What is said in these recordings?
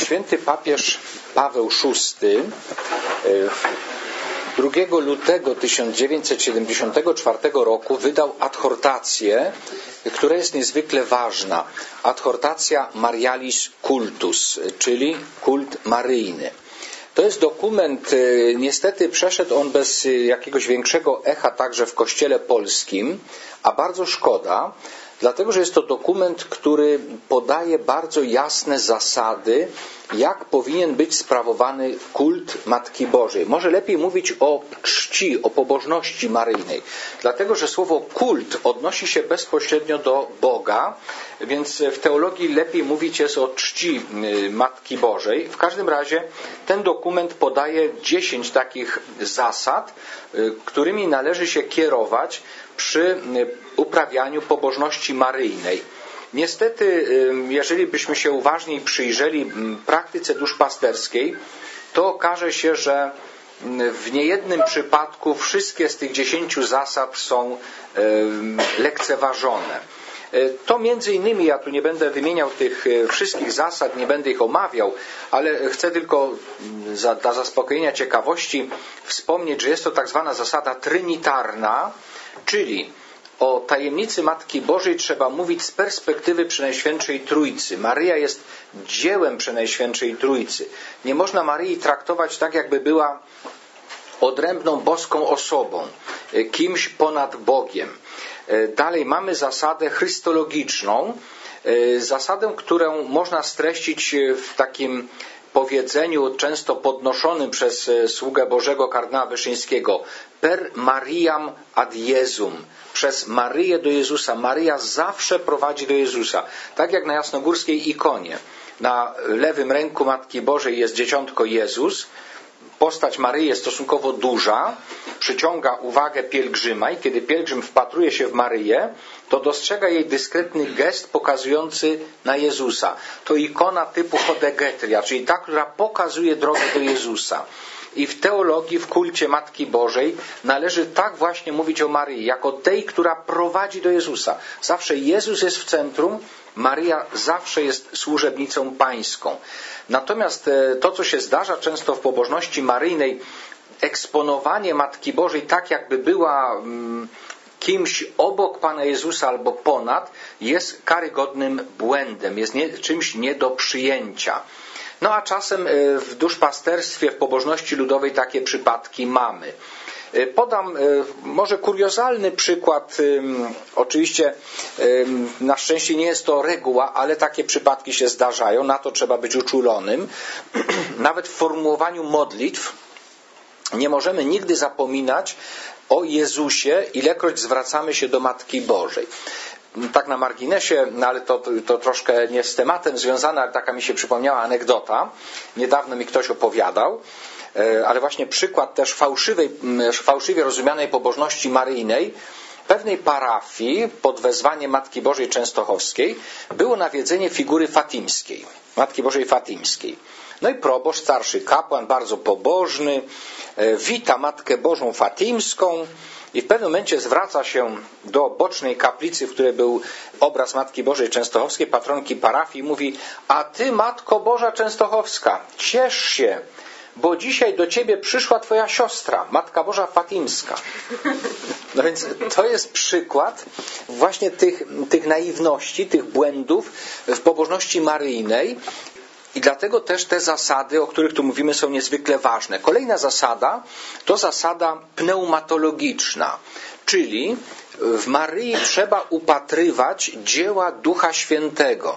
Święty papież Paweł VI 2 lutego 1974 roku wydał adhortację, która jest niezwykle ważna. Adhortacja Marialis Cultus, czyli kult maryjny. To jest dokument, niestety przeszedł on bez jakiegoś większego echa także w Kościele polskim, a bardzo szkoda, dlatego że jest to dokument, który podaje bardzo jasne zasady, jak powinien być sprawowany kult Matki Bożej. Może lepiej mówić o czci, o pobożności maryjnej, dlatego że słowo kult odnosi się bezpośrednio do Boga, więc w teologii lepiej mówić jest o czci Matki Bożej. W każdym razie ten dokument podaje 10 takich zasad, którymi należy się kierować przy uprawianiu pobożności maryjnej. Niestety, jeżeli byśmy się uważniej przyjrzeli praktyce duszpasterskiej, to okaże się, że w niejednym przypadku wszystkie z tych 10 zasad są lekceważone. To między innymi, ja tu nie będę wymieniał tych wszystkich zasad, nie będę ich omawiał, ale chcę tylko dla zaspokojenia ciekawości wspomnieć, że jest to tak zwana zasada trinitarna, czyli o tajemnicy Matki Bożej trzeba mówić z perspektywy Przenajświętszej Trójcy. Maryja jest dziełem Przenajświętszej Trójcy. Nie można Maryi traktować tak, jakby była odrębną boską osobą, kimś ponad Bogiem. Dalej mamy zasadę chrystologiczną, zasadę, którą można streścić w takim powiedzeniu często podnoszonym przez sługę Bożego kardynała Wyszyńskiego: per Mariam ad Jezum, przez Maryję do Jezusa. Maryja zawsze prowadzi do Jezusa. Tak jak na jasnogórskiej ikonie. Na lewym ręku Matki Bożej jest dzieciątko Jezus. Postać Maryi jest stosunkowo duża, przyciąga uwagę pielgrzyma i kiedy pielgrzym wpatruje się w Maryję, to dostrzega jej dyskretny gest pokazujący na Jezusa. To ikona typu hodegetria, czyli ta, która pokazuje drogę do Jezusa. I w teologii, w kulcie Matki Bożej należy tak właśnie mówić o Maryi, jako tej, która prowadzi do Jezusa. Zawsze Jezus jest w centrum, Maryja zawsze jest służebnicą pańską. Natomiast to, co się zdarza często w pobożności maryjnej, eksponowanie Matki Bożej tak, jakby była kimś obok Pana Jezusa albo ponad, jest karygodnym błędem, jest czymś nie do przyjęcia. No a czasem w duszpasterstwie, w pobożności ludowej takie przypadki mamy. Podam może kuriozalny przykład. Oczywiście na szczęście nie jest to reguła, ale takie przypadki się zdarzają. Na to trzeba być uczulonym. Nawet w formułowaniu modlitw nie możemy nigdy zapominać o Jezusie, ilekroć zwracamy się do Matki Bożej. Tak na marginesie, no ale to troszkę nie z tematem związane, ale taka mi się przypomniała anegdota. Niedawno mi ktoś opowiadał, ale właśnie przykład też fałszywie rozumianej pobożności maryjnej. W pewnej parafii pod wezwaniem Matki Bożej Częstochowskiej było nawiedzenie figury fatimskiej, Matki Bożej Fatimskiej. No i proboszcz, starszy kapłan, bardzo pobożny, wita Matkę Bożą Fatimską i w pewnym momencie zwraca się do bocznej kaplicy, w której był obraz Matki Bożej Częstochowskiej, patronki parafii, i mówi: a ty, Matko Boża Częstochowska, ciesz się, bo dzisiaj do ciebie przyszła twoja siostra, Matka Boża Fatimska. No więc to jest przykład właśnie tych naiwności, tych błędów w pobożności maryjnej. I dlatego też te zasady, o których tu mówimy, są niezwykle ważne. Kolejna zasada to zasada pneumatologiczna, czyli w Maryi trzeba upatrywać dzieła Ducha Świętego.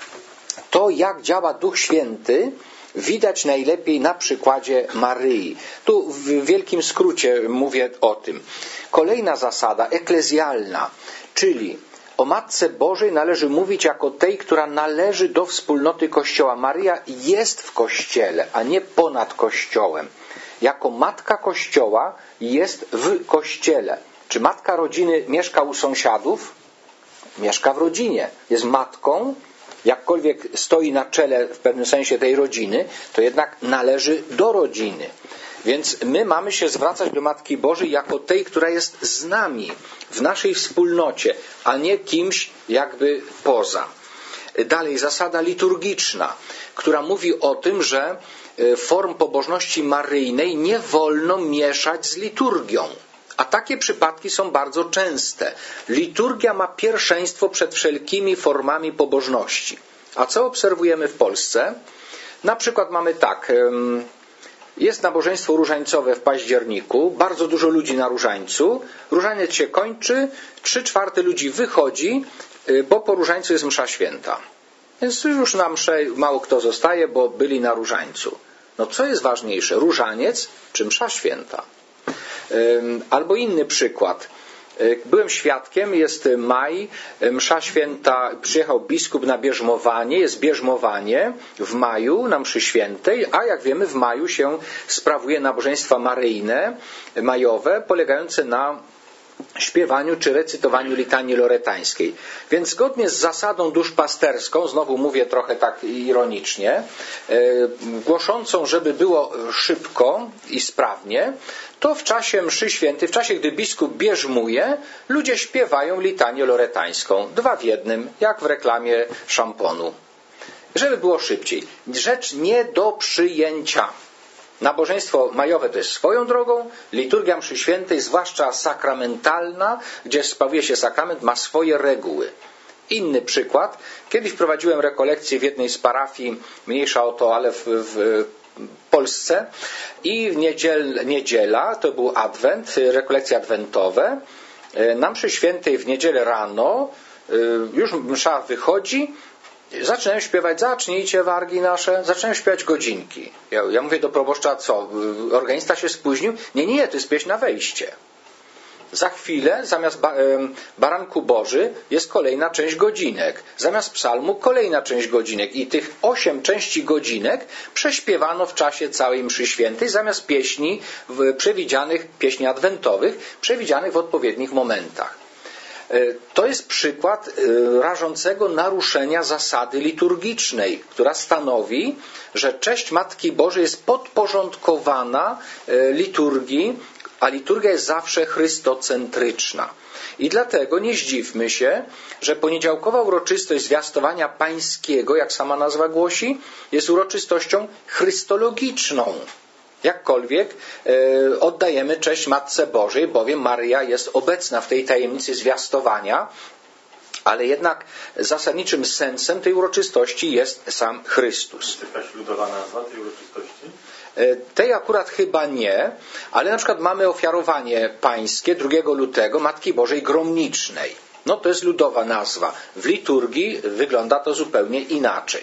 To, jak działa Duch Święty, widać najlepiej na przykładzie Maryi. Tu w wielkim skrócie mówię o tym. Kolejna zasada, eklezjalna, czyli o Matce Bożej należy mówić jako tej, która należy do wspólnoty Kościoła. Maryja jest w Kościele, a nie ponad Kościołem. Jako Matka Kościoła jest w Kościele. Czy matka rodziny mieszka u sąsiadów? Mieszka w rodzinie. Jest matką, jakkolwiek stoi na czele w pewnym sensie tej rodziny, to jednak należy do rodziny. Więc my mamy się zwracać do Matki Bożej jako tej, która jest z nami, w naszej wspólnocie, a nie kimś jakby poza. Dalej zasada liturgiczna, która mówi o tym, że form pobożności maryjnej nie wolno mieszać z liturgią. A takie przypadki są bardzo częste. Liturgia ma pierwszeństwo przed wszelkimi formami pobożności. A co obserwujemy w Polsce? Na przykład mamy tak, jest nabożeństwo różańcowe w październiku, bardzo dużo ludzi na różańcu, różaniec się kończy, 3/4 ludzi wychodzi, bo po różańcu jest msza święta. Więc już na mszę mało kto zostaje, bo byli na różańcu. No co jest ważniejsze, różaniec czy msza święta? Albo inny przykład. Byłem świadkiem, jest maj, msza święta, przyjechał biskup na bierzmowanie, jest bierzmowanie w maju na mszy świętej, a jak wiemy w maju się sprawuje nabożeństwa maryjne, majowe, polegające na śpiewaniu czy recytowaniu litanii loretańskiej. Więc zgodnie z zasadą duszpasterską, znowu mówię trochę tak ironicznie, głoszącą, żeby było szybko i sprawnie, to w czasie mszy świętej, w czasie gdy biskup bierzmuje, ludzie śpiewają litanię loretańską. 2 w 1, jak w reklamie szamponu. Żeby było szybciej. Rzecz nie do przyjęcia. Nabożeństwo majowe to jest swoją drogą, liturgia mszy świętej, zwłaszcza sakramentalna, gdzie sprawuje się sakrament, ma swoje reguły. Inny przykład. Kiedyś prowadziłem rekolekcję w jednej z parafii, mniejsza o to, ale w Polsce, i w niedziela, to był adwent, rekolekcje adwentowe. Na mszy świętej w niedzielę rano, już msza wychodzi, zaczynają śpiewać, zacznijcie wargi nasze, zaczynają śpiewać godzinki. Ja mówię do proboszcza, co, organista się spóźnił? Nie, to jest pieśń na wejście. Za chwilę zamiast Baranku Boży jest kolejna część godzinek. Zamiast psalmu kolejna część godzinek. I tych 8 części godzinek prześpiewano w czasie całej mszy świętej zamiast pieśni przewidzianych, pieśni adwentowych, przewidzianych w odpowiednich momentach. To jest przykład rażącego naruszenia zasady liturgicznej, która stanowi, że cześć Matki Bożej jest podporządkowana liturgii, a liturgia jest zawsze chrystocentryczna. I dlatego nie zdziwmy się, że poniedziałkowa uroczystość zwiastowania pańskiego, jak sama nazwa głosi, jest uroczystością chrystologiczną. Jakkolwiek oddajemy cześć Matce Bożej, bowiem Maryja jest obecna w tej tajemnicy zwiastowania, ale jednak zasadniczym sensem tej uroczystości jest sam Chrystus. Czy jakaś ludowa nazwa tej uroczystości? Tej akurat chyba nie, ale na przykład mamy ofiarowanie pańskie 2 lutego Matki Bożej Gromnicznej. No to jest ludowa nazwa. W liturgii wygląda to zupełnie inaczej.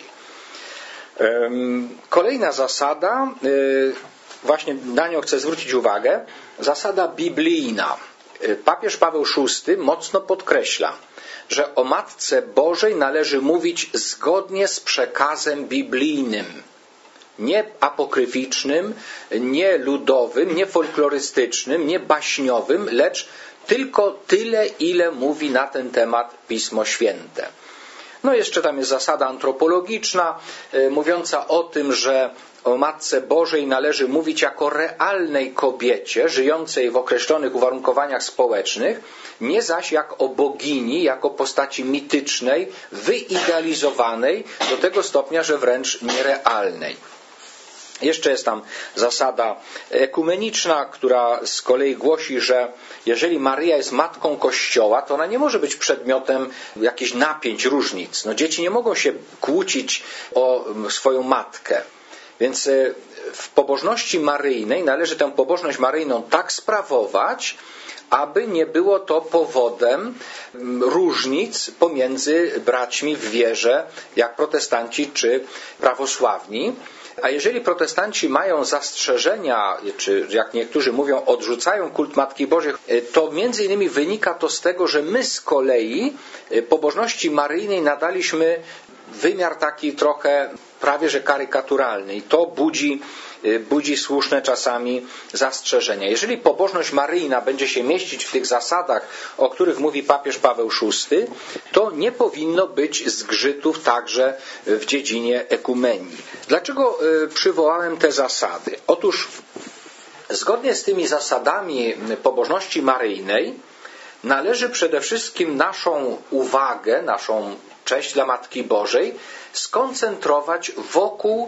Kolejna zasada, właśnie na nią chcę zwrócić uwagę, zasada biblijna. Papież Paweł VI mocno podkreśla, że o Matce Bożej należy mówić zgodnie z przekazem biblijnym. Nie apokryficznym, nie ludowym, nie folklorystycznym, nie baśniowym, lecz tylko tyle, ile mówi na ten temat Pismo Święte. No jeszcze tam jest zasada antropologiczna, mówiąca o tym, że o Matce Bożej należy mówić jako realnej kobiecie, żyjącej w określonych uwarunkowaniach społecznych, nie zaś jak o bogini, jako postaci mitycznej, wyidealizowanej do tego stopnia, że wręcz nierealnej. Jeszcze jest tam zasada ekumeniczna, która z kolei głosi, że jeżeli Maryja jest matką Kościoła, to ona nie może być przedmiotem jakichś napięć, różnic. No, dzieci nie mogą się kłócić o swoją matkę. Więc w pobożności maryjnej należy tę pobożność maryjną tak sprawować, aby nie było to powodem różnic pomiędzy braćmi w wierze, jak protestanci czy prawosławni. A jeżeli protestanci mają zastrzeżenia, czy jak niektórzy mówią, odrzucają kult Matki Bożej, to między innymi wynika to z tego, że my z kolei pobożności maryjnej nadaliśmy wymiar taki trochę prawie że karykaturalny i to budzi słuszne czasami zastrzeżenia. Jeżeli pobożność maryjna będzie się mieścić w tych zasadach, o których mówi papież Paweł VI, to nie powinno być zgrzytów także w dziedzinie ekumenii. Dlaczego przywołałem te zasady? Otóż zgodnie z tymi zasadami pobożności maryjnej należy przede wszystkim naszą uwagę, naszą cześć dla Matki Bożej, skoncentrować wokół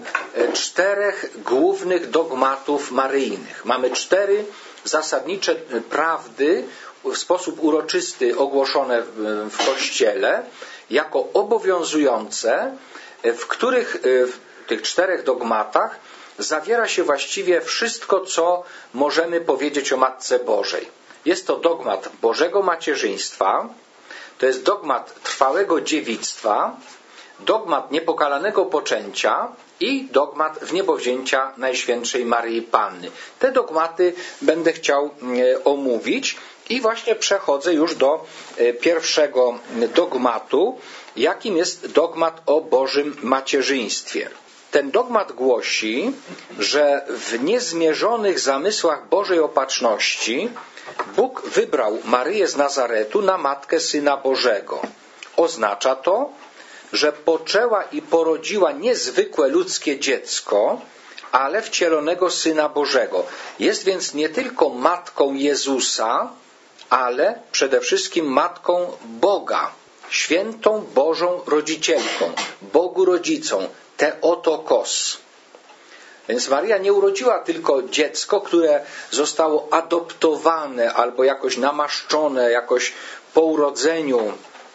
4 głównych dogmatów maryjnych. Mamy 4 zasadnicze prawdy w sposób uroczysty ogłoszone w Kościele jako obowiązujące, w których w tych 4 dogmatach zawiera się właściwie wszystko, co możemy powiedzieć o Matce Bożej. Jest to dogmat Bożego macierzyństwa, to jest dogmat trwałego dziewictwa, dogmat niepokalanego poczęcia i dogmat wniebowzięcia Najświętszej Maryi Panny. Te dogmaty będę chciał omówić i właśnie przechodzę już do pierwszego dogmatu, jakim jest dogmat o Bożym macierzyństwie. Ten dogmat głosi, że w niezmierzonych zamysłach Bożej Opatrzności Bóg wybrał Maryję z Nazaretu na matkę Syna Bożego. Oznacza to, że poczęła i porodziła niezwykłe ludzkie dziecko, ale wcielonego Syna Bożego. Jest więc nie tylko matką Jezusa, ale przede wszystkim matką Boga, świętą Bożą rodzicielką, Bogu rodzicą, Theotokos. Więc Maryja nie urodziła tylko dziecko, które zostało adoptowane albo jakoś namaszczone, jakoś po urodzeniu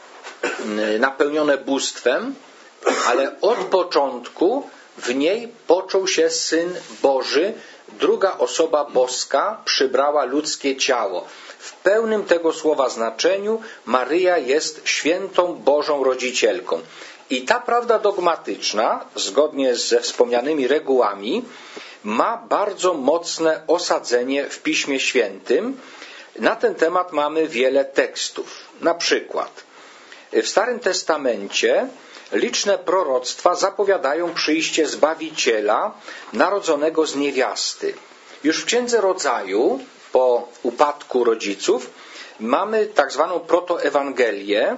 napełnione bóstwem, ale od początku w niej począł się Syn Boży, druga osoba boska przybrała ludzkie ciało. W pełnym tego słowa znaczeniu Maryja jest świętą Bożą rodzicielką. I ta prawda dogmatyczna, zgodnie ze wspomnianymi regułami, ma bardzo mocne osadzenie w Piśmie Świętym. Na ten temat mamy wiele tekstów. Na przykład w Starym Testamencie liczne proroctwa zapowiadają przyjście Zbawiciela narodzonego z niewiasty. Już w Księdze Rodzaju, po upadku rodziców, mamy tak zwaną protoewangelię,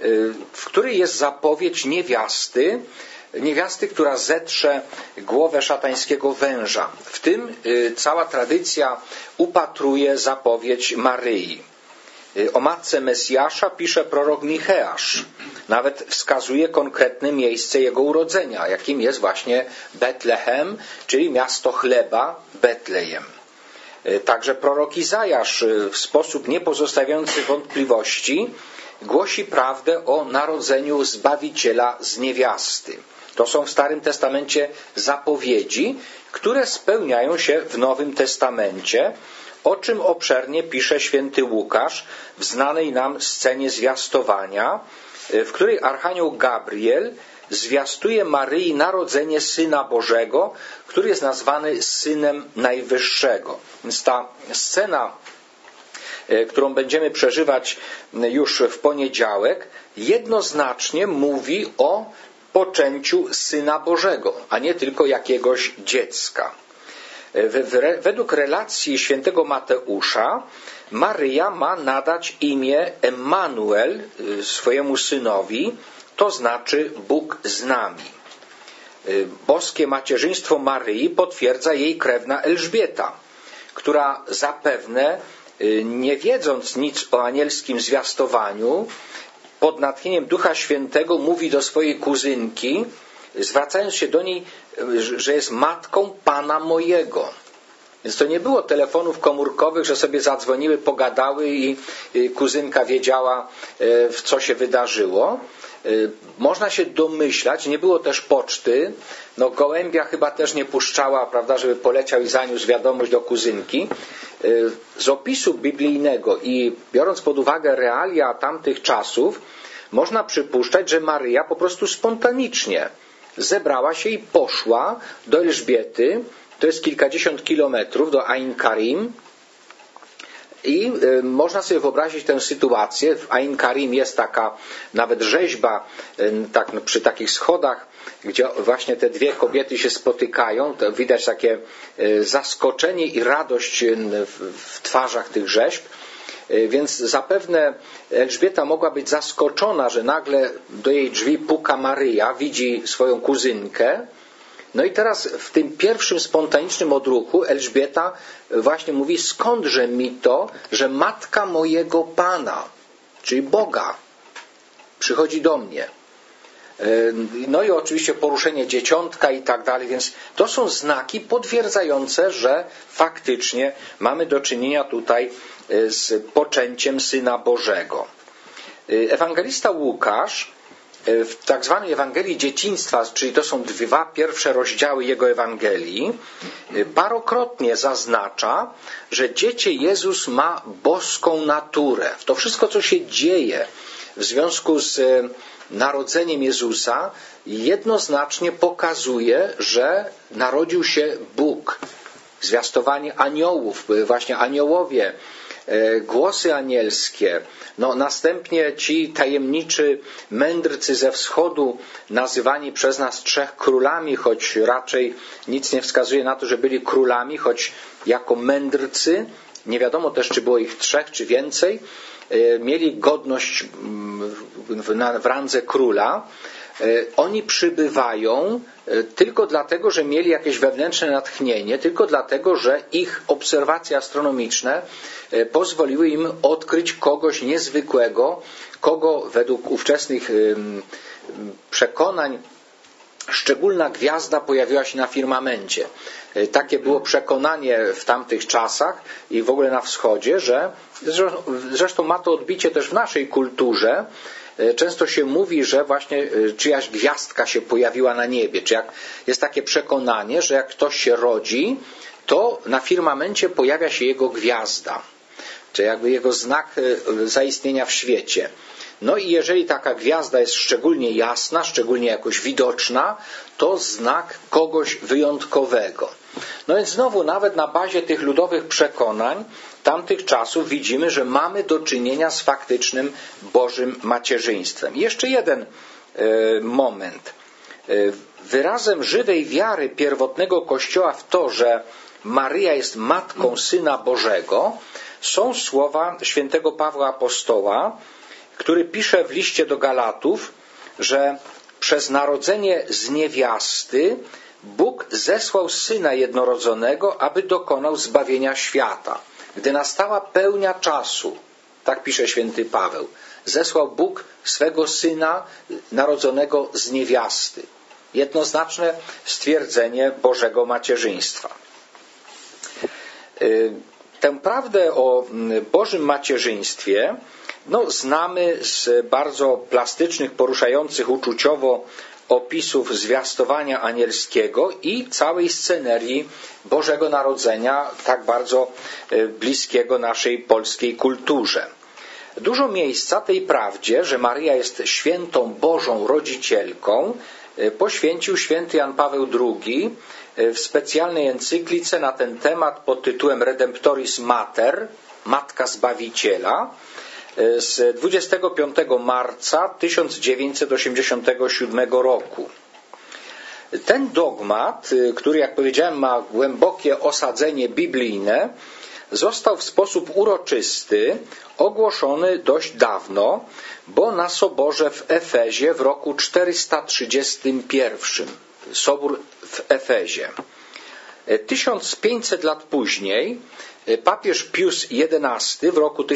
w której jest zapowiedź niewiasty, która zetrze głowę szatańskiego węża. W tym cała tradycja upatruje zapowiedź Maryi. O matce Mesjasza pisze prorok Micheasz. Nawet wskazuje konkretne miejsce jego urodzenia, jakim jest właśnie Betlehem, czyli miasto chleba Betlejem. Także prorok Izajasz w sposób niepozostawiający wątpliwości głosi prawdę o narodzeniu Zbawiciela z niewiasty. To są w Starym Testamencie zapowiedzi, które spełniają się w Nowym Testamencie, o czym obszernie pisze święty Łukasz w znanej nam scenie zwiastowania, w której archanioł Gabriel zwiastuje Maryi narodzenie Syna Bożego, który jest nazwany Synem Najwyższego. Więc ta scena, którą będziemy przeżywać już w poniedziałek, jednoznacznie mówi o poczęciu Syna Bożego, a nie tylko jakiegoś dziecka. Według relacji świętego Mateusza Maryja ma nadać imię Emmanuel swojemu synowi, to znaczy Bóg z nami. Boskie macierzyństwo Maryi potwierdza jej krewna Elżbieta, która zapewne, nie wiedząc nic o anielskim zwiastowaniu, pod natchnieniem Ducha Świętego mówi do swojej kuzynki, zwracając się do niej, że jest matką Pana mojego. Więc to nie było telefonów komórkowych, że sobie zadzwoniły, pogadały i kuzynka wiedziała, co się wydarzyło. Można się domyślać, nie było też poczty, gołębia chyba też nie puszczała, prawda, żeby poleciał i zaniósł wiadomość do kuzynki. Z opisu biblijnego i biorąc pod uwagę realia tamtych czasów, można przypuszczać, że Maryja po prostu spontanicznie zebrała się i poszła do Elżbiety, to jest kilkadziesiąt kilometrów, do Ain Karim, i można sobie wyobrazić tę sytuację. W Ain Karim jest taka nawet rzeźba przy takich schodach, gdzie właśnie te dwie kobiety się spotykają. To widać takie zaskoczenie i radość w twarzach tych rzeźb. Więc zapewne Elżbieta mogła być zaskoczona, że nagle do jej drzwi puka Maryja, widzi swoją kuzynkę. No i teraz w tym pierwszym spontanicznym odruchu Elżbieta właśnie mówi, skądże mi to, że matka mojego Pana, czyli Boga, przychodzi do mnie. No i oczywiście poruszenie dzieciątka i tak dalej, więc to są znaki potwierdzające, że faktycznie mamy do czynienia tutaj z poczęciem Syna Bożego. Ewangelista Łukasz w tak zwanej Ewangelii Dzieciństwa, czyli to są 2 pierwsze rozdziały jego Ewangelii, parokrotnie zaznacza, że dziecię Jezus ma boską naturę. To wszystko, co się dzieje w związku z narodzeniem Jezusa, jednoznacznie pokazuje, że narodził się Bóg. Zwiastowanie aniołów, właśnie aniołowie, głosy anielskie, następnie ci tajemniczy mędrcy ze wschodu, nazywani przez nas 3 królami, choć raczej nic nie wskazuje na to, że byli królami, choć jako mędrcy, nie wiadomo też, czy było ich 3 czy więcej, mieli godność w randze króla. Oni przybywają tylko dlatego, że mieli jakieś wewnętrzne natchnienie, tylko dlatego, że ich obserwacje astronomiczne pozwoliły im odkryć kogoś niezwykłego, kogo według ówczesnych przekonań szczególna gwiazda pojawiła się na firmamencie. Takie było przekonanie w tamtych czasach i w ogóle na wschodzie, że zresztą ma to odbicie też w naszej kulturze. Często się mówi, że właśnie czyjaś gwiazdka się pojawiła na niebie, czy jak jest takie przekonanie, że jak ktoś się rodzi, to na firmamencie pojawia się jego gwiazda, czy jakby jego znak zaistnienia w świecie. No i jeżeli taka gwiazda jest szczególnie jasna, szczególnie jakoś widoczna, to znak kogoś wyjątkowego. No więc znowu nawet na bazie tych ludowych przekonań tamtych czasów widzimy, że mamy do czynienia z faktycznym Bożym macierzyństwem. I jeszcze jeden moment. Wyrazem żywej wiary pierwotnego Kościoła w to, że Maryja jest matką Syna Bożego, są słowa świętego Pawła Apostoła, który pisze w liście do Galatów, że przez narodzenie z niewiasty Bóg zesłał Syna jednorodzonego, aby dokonał zbawienia świata. Gdy nastała pełnia czasu, tak pisze święty Paweł, zesłał Bóg swego Syna narodzonego z niewiasty. Jednoznaczne stwierdzenie Bożego macierzyństwa. Tę prawdę o Bożym macierzyństwie znamy z bardzo plastycznych, poruszających uczuciowo opisów zwiastowania anielskiego i całej scenerii Bożego Narodzenia, tak bardzo bliskiego naszej polskiej kulturze. Dużo miejsca tej prawdzie, że Maryja jest świętą Bożą rodzicielką, poświęcił święty Jan Paweł II w specjalnej encyklice na ten temat pod tytułem Redemptoris Mater, Matka Zbawiciela, z 25 marca 1987 roku. Ten dogmat, który, jak powiedziałem, ma głębokie osadzenie biblijne, został w sposób uroczysty ogłoszony dość dawno, bo na soborze w Efezie w roku 431. Sobór w Efezie. 1500 lat później papież Pius XI w roku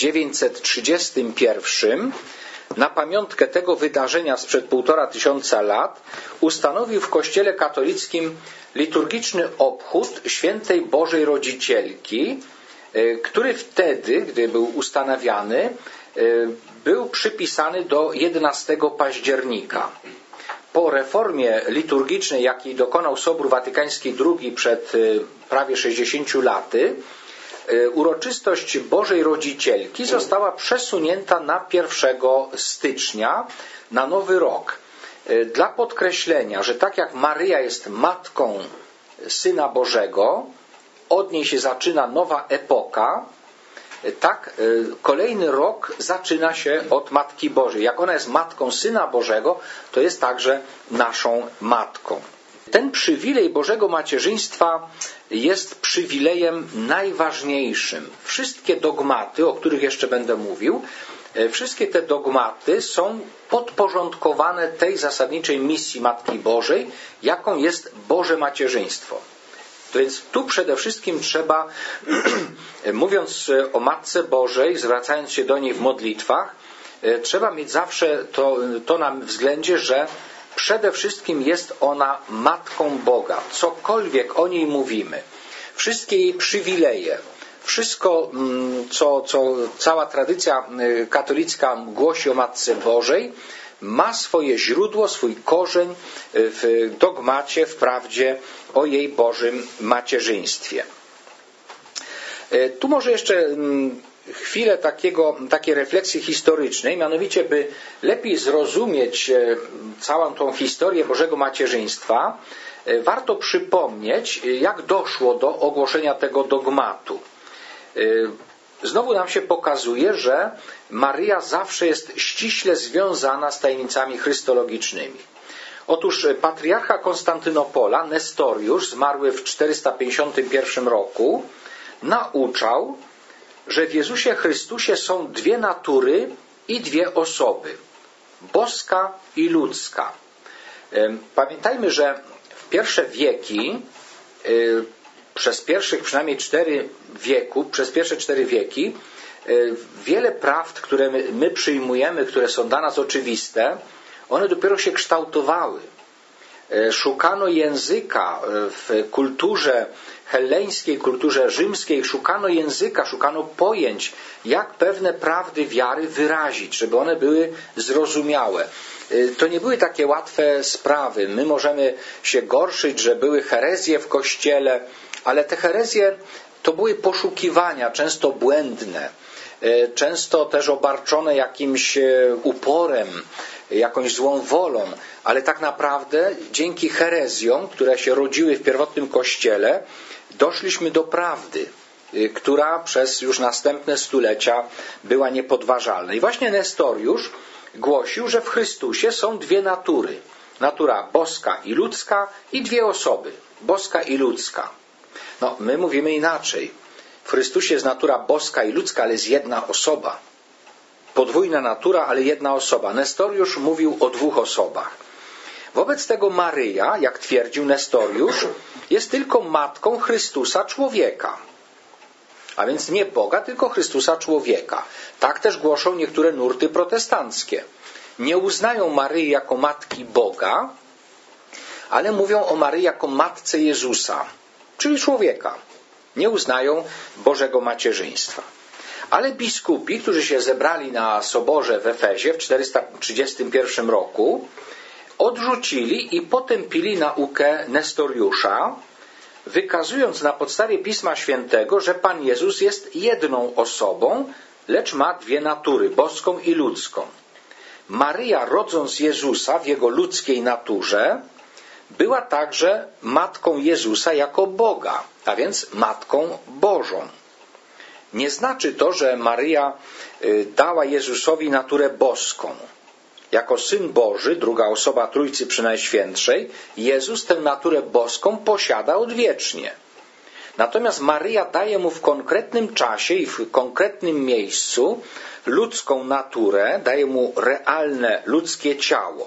1931 na pamiątkę tego wydarzenia sprzed 1500 lat ustanowił w Kościele katolickim liturgiczny obchód Świętej Bożej Rodzicielki, który wtedy, gdy był ustanawiany, był przypisany do 11 października. Po reformie liturgicznej, jakiej dokonał Sobór Watykański II przed prawie 60 laty, uroczystość Bożej Rodzicielki została przesunięta na 1 stycznia, na Nowy Rok. Dla podkreślenia, że tak jak Maryja jest matką Syna Bożego, od niej się zaczyna nowa epoka, tak kolejny rok zaczyna się od Matki Bożej. Jak ona jest matką Syna Bożego, to jest także naszą matką. Ten przywilej Bożego macierzyństwa jest przywilejem najważniejszym. Wszystkie dogmaty, o których jeszcze będę mówił, wszystkie te dogmaty są podporządkowane tej zasadniczej misji Matki Bożej, jaką jest Boże macierzyństwo. Więc tu przede wszystkim trzeba, mówiąc o Matce Bożej, zwracając się do niej w modlitwach, trzeba mieć zawsze to na względzie, że przede wszystkim jest ona Matką Boga. Cokolwiek o niej mówimy, wszystkie jej przywileje, wszystko, co cała tradycja katolicka głosi o Matce Bożej, ma swoje źródło, swój korzeń w dogmacie, w prawdzie o jej Bożym macierzyństwie. Tu może jeszcze chwilę takiej refleksji historycznej, mianowicie by lepiej zrozumieć całą tą historię Bożego Macierzyństwa, warto przypomnieć, jak doszło do ogłoszenia tego dogmatu. Znowu nam się pokazuje, że Maryja zawsze jest ściśle związana z tajemnicami chrystologicznymi. Otóż patriarcha Konstantynopola, Nestoriusz, zmarły w 451 roku, nauczał, że w Jezusie Chrystusie są dwie natury i dwie osoby, boska i ludzka. Pamiętajmy, że w pierwsze wieki, przez pierwszych przynajmniej 4 wieki, wiele prawd, które my przyjmujemy, które są dla nas oczywiste, one dopiero się kształtowały. Szukano języka w kulturze helleńskiej, kulturze rzymskiej, szukano języka, szukano pojęć, jak pewne prawdy wiary wyrazić, żeby one były zrozumiałe. To nie były takie łatwe sprawy. My możemy się gorszyć, że były herezje w Kościele, ale te herezje to były poszukiwania, często błędne, często też obarczone jakimś uporem, jakąś złą wolą, ale tak naprawdę dzięki herezjom, które się rodziły w pierwotnym Kościele, doszliśmy do prawdy, która przez już następne stulecia była niepodważalna. I właśnie Nestoriusz głosił, że w Chrystusie są dwie natury. Natura boska i ludzka i dwie osoby, boska i ludzka. No, my mówimy inaczej. W Chrystusie jest natura boska i ludzka, ale jest jedna osoba. Podwójna natura, ale jedna osoba. Nestoriusz mówił o dwóch osobach. Wobec tego Maryja, jak twierdził Nestoriusz, jest tylko matką Chrystusa człowieka. A więc nie Boga, tylko Chrystusa człowieka. Tak też głoszą niektóre nurty protestanckie. Nie uznają Maryi jako matki Boga, ale mówią o Maryi jako matce Jezusa, czyli człowieka. Nie uznają Bożego macierzyństwa. Ale biskupi, którzy się zebrali na soborze w Efezie w 431 roku, odrzucili i potępili naukę Nestoriusza, wykazując na podstawie Pisma Świętego, że Pan Jezus jest jedną osobą, lecz ma dwie natury, boską i ludzką. Maryja, rodząc Jezusa w jego ludzkiej naturze, była także matką Jezusa jako Boga, a więc matką Bożą. Nie znaczy to, że Maryja dała Jezusowi naturę boską. Jako Syn Boży, druga osoba Trójcy Przynajświętszej, Jezus tę naturę boską posiada odwiecznie. Natomiast Maryja daje mu w konkretnym czasie i w konkretnym miejscu ludzką naturę, daje mu realne ludzkie ciało.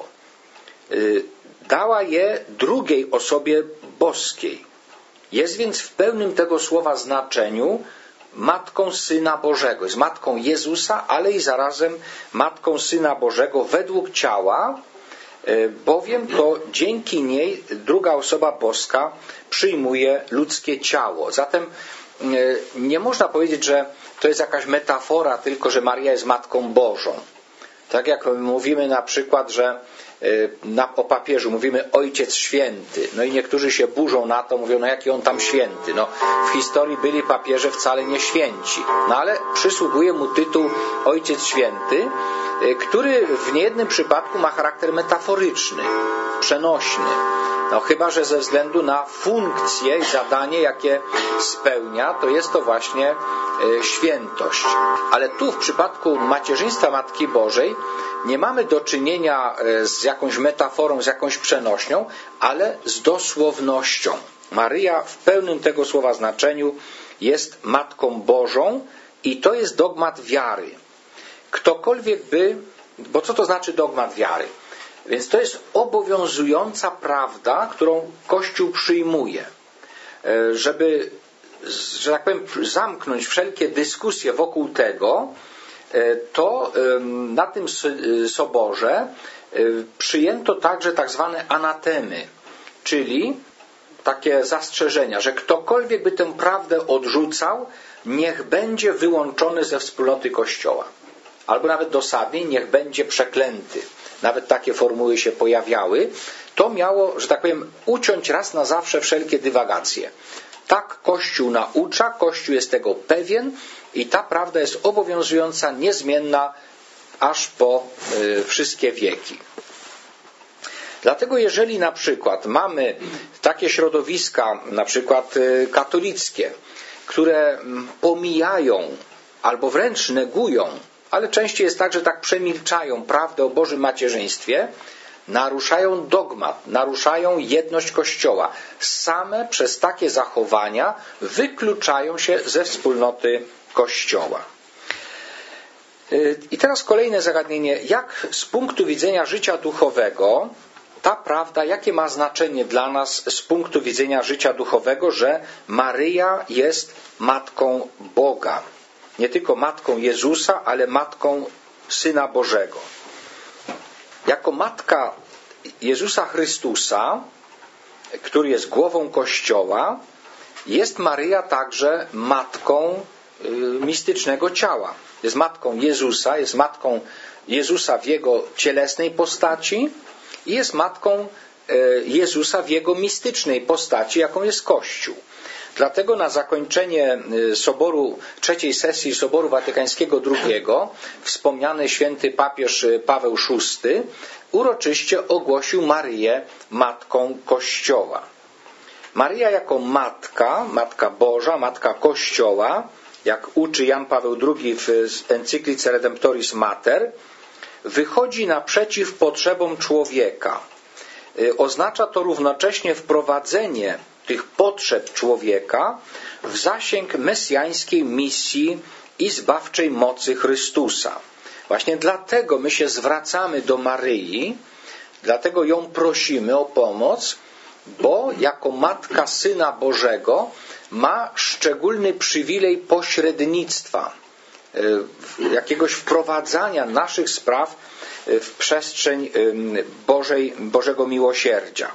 Dała je drugiej osobie boskiej. Jest więc w pełnym tego słowa znaczeniu matką Syna Bożego. Jest matką Jezusa, ale i zarazem matką Syna Bożego według ciała, bowiem to dzięki niej druga osoba boska przyjmuje ludzkie ciało. Zatem nie można powiedzieć, że to jest jakaś metafora, tylko że Maria jest Matką Bożą. Tak jak mówimy na przykład, że o papieżu mówimy Ojciec Święty. No i niektórzy się burzą na to, mówią, no jaki on tam święty. No, w historii byli papieże wcale nie święci. No ale przysługuje mu tytuł Ojciec Święty, który w niejednym przypadku ma charakter metaforyczny, przenośny. No chyba że ze względu na funkcję i zadanie, jakie spełnia, to jest to właśnie świętość. Ale tu w przypadku macierzyństwa Matki Bożej nie mamy do czynienia z jakąś metaforą, z jakąś przenośnią, ale z dosłownością. Maryja w pełnym tego słowa znaczeniu jest Matką Bożą i to jest dogmat wiary. Ktokolwiek bo co to znaczy dogmat wiary? Więc to jest obowiązująca prawda, którą Kościół przyjmuje. Żeby, że tak powiem, zamknąć wszelkie dyskusje wokół tego, to na tym soborze przyjęto także tak zwane anatemy, czyli takie zastrzeżenia, że ktokolwiek by tę prawdę odrzucał, niech będzie wyłączony ze wspólnoty Kościoła. Albo nawet dosadniej, niech będzie przeklęty. Nawet takie formuły się pojawiały. To miało, że tak powiem, uciąć raz na zawsze wszelkie dywagacje. Tak Kościół naucza, Kościół jest tego pewien i ta prawda jest obowiązująca, niezmienna aż po wszystkie wieki. Dlatego jeżeli na przykład mamy takie środowiska, na przykład katolickie, które pomijają albo wręcz negują, ale częściej jest tak, że tak przemilczają prawdę o Bożym macierzyństwie, naruszają dogmat, naruszają jedność Kościoła. Same przez takie zachowania wykluczają się ze wspólnoty Kościoła. I teraz kolejne zagadnienie. Jak z punktu widzenia życia duchowego ta prawda, jakie ma znaczenie dla nas z punktu widzenia życia duchowego, że Maryja jest Matką Boga. Nie tylko Matką Jezusa, ale Matką Syna Bożego. Jako Matka Jezusa Chrystusa, który jest głową Kościoła, jest Maryja także Matką mistycznego ciała. Jest Matką Jezusa, jest Matką Jezusa w Jego cielesnej postaci i jest Matką Jezusa w Jego mistycznej postaci, jaką jest Kościół. Dlatego na zakończenie trzeciej sesji Soboru Watykańskiego II wspomniany święty papież Paweł VI uroczyście ogłosił Maryję Matką Kościoła. Maryja jako Matka, Matka Boża, Matka Kościoła, jak uczy Jan Paweł II w encyklice Redemptoris Mater, wychodzi naprzeciw potrzebom człowieka. Oznacza to równocześnie wprowadzenie tych potrzeb człowieka w zasięg mesjańskiej misji i zbawczej mocy Chrystusa. Właśnie dlatego my się zwracamy do Maryi, dlatego ją prosimy o pomoc, bo jako Matka Syna Bożego ma szczególny przywilej pośrednictwa, jakiegoś wprowadzania naszych spraw w przestrzeń Bożego miłosierdzia.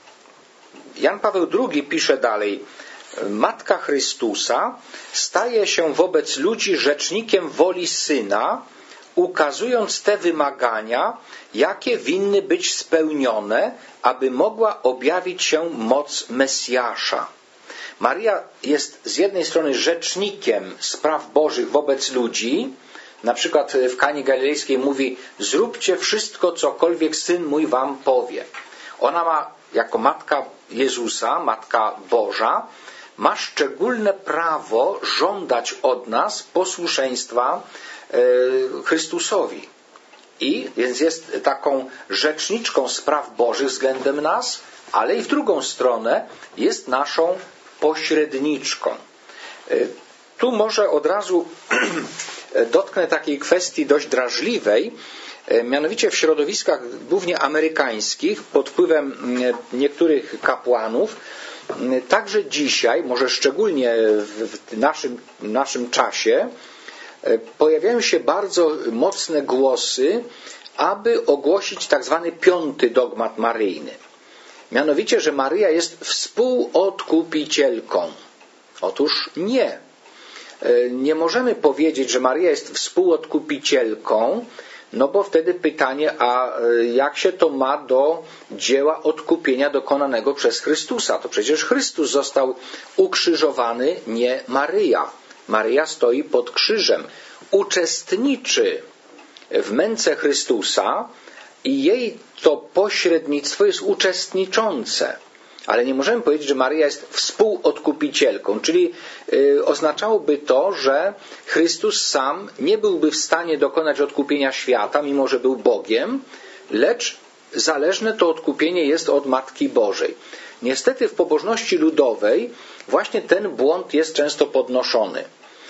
Jan Paweł II pisze dalej: Matka Chrystusa staje się wobec ludzi rzecznikiem woli Syna, ukazując te wymagania, jakie winny być spełnione, aby mogła objawić się moc Mesjasza. Maryja jest z jednej strony rzecznikiem spraw Bożych wobec ludzi, na przykład w Kanie Galilejskiej mówi: zróbcie wszystko, cokolwiek Syn mój wam powie. Ona ma jako Matka Jezusa, Matka Boża, ma szczególne prawo żądać od nas posłuszeństwa Chrystusowi. I więc jest taką rzeczniczką spraw Bożych względem nas, ale i w drugą stronę jest naszą pośredniczką. Tu może od razu dotknę takiej kwestii dość drażliwej, mianowicie w środowiskach głównie amerykańskich pod wpływem niektórych kapłanów, także dzisiaj, może szczególnie w naszym czasie, pojawiają się bardzo mocne głosy, aby ogłosić tak zwany 5. dogmat maryjny. Mianowicie, że Maryja jest współodkupicielką. Otóż nie. Nie możemy powiedzieć, że Maryja jest współodkupicielką, no bo wtedy pytanie, a jak się to ma do dzieła odkupienia dokonanego przez Chrystusa? To przecież Chrystus został ukrzyżowany, nie Maryja. Maryja stoi pod krzyżem, uczestniczy w męce Chrystusa i jej to pośrednictwo jest uczestniczące. Ale nie możemy powiedzieć, że Maryja jest współodkupicielką, czyli oznaczałoby to, że Chrystus sam nie byłby w stanie dokonać odkupienia świata, mimo że był Bogiem, lecz zależne to odkupienie jest od Matki Bożej. Niestety w pobożności ludowej właśnie ten błąd jest często podnoszony.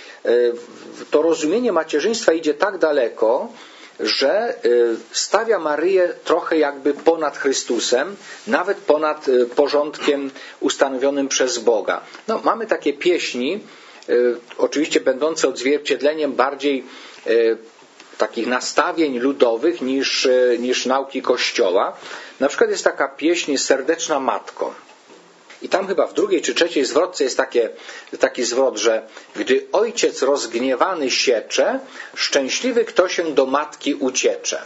To rozumienie macierzyństwa idzie tak daleko, że stawia Maryję trochę jakby ponad Chrystusem, nawet ponad porządkiem ustanowionym przez Boga. No, mamy takie pieśni, oczywiście będące odzwierciedleniem bardziej takich nastawień ludowych niż nauki Kościoła. Na przykład jest taka pieśń Serdeczna Matko. I tam chyba w drugiej czy trzeciej zwrotce jest taki zwrot, że gdy ojciec rozgniewany siecze, szczęśliwy kto się do matki uciecze.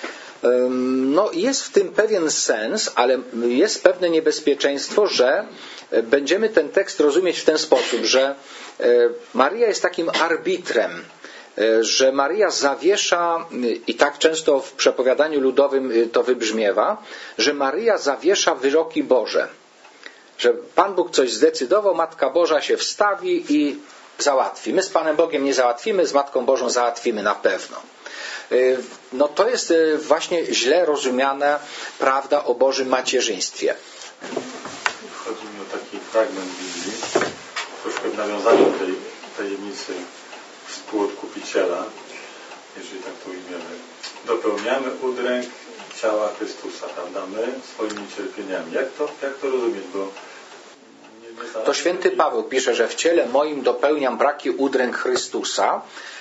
No, jest w tym pewien sens, ale jest pewne niebezpieczeństwo, że będziemy ten tekst rozumieć w ten sposób, że Maryja jest takim arbitrem, że Maryja zawiesza, i tak często w przepowiadaniu ludowym to wybrzmiewa, że Maryja zawiesza wyroki Boże. Że Pan Bóg coś zdecydował, Matka Boża się wstawi i załatwi. My z Panem Bogiem nie załatwimy, z Matką Bożą załatwimy na pewno. No to jest właśnie źle rozumiana prawda o Bożym macierzyństwie. Chodzi mi o taki fragment Biblii, troszkę w nawiązaniu tej tajemnicy współodkupiciela, jeżeli tak to ujmiemy. Dopełniamy udręk ciała Chrystusa, prawda? My swoimi cierpieniami. Jak to rozumieć? Bo to święty Paweł pisze, że w ciele moim dopełniam braki udręk Chrystusa.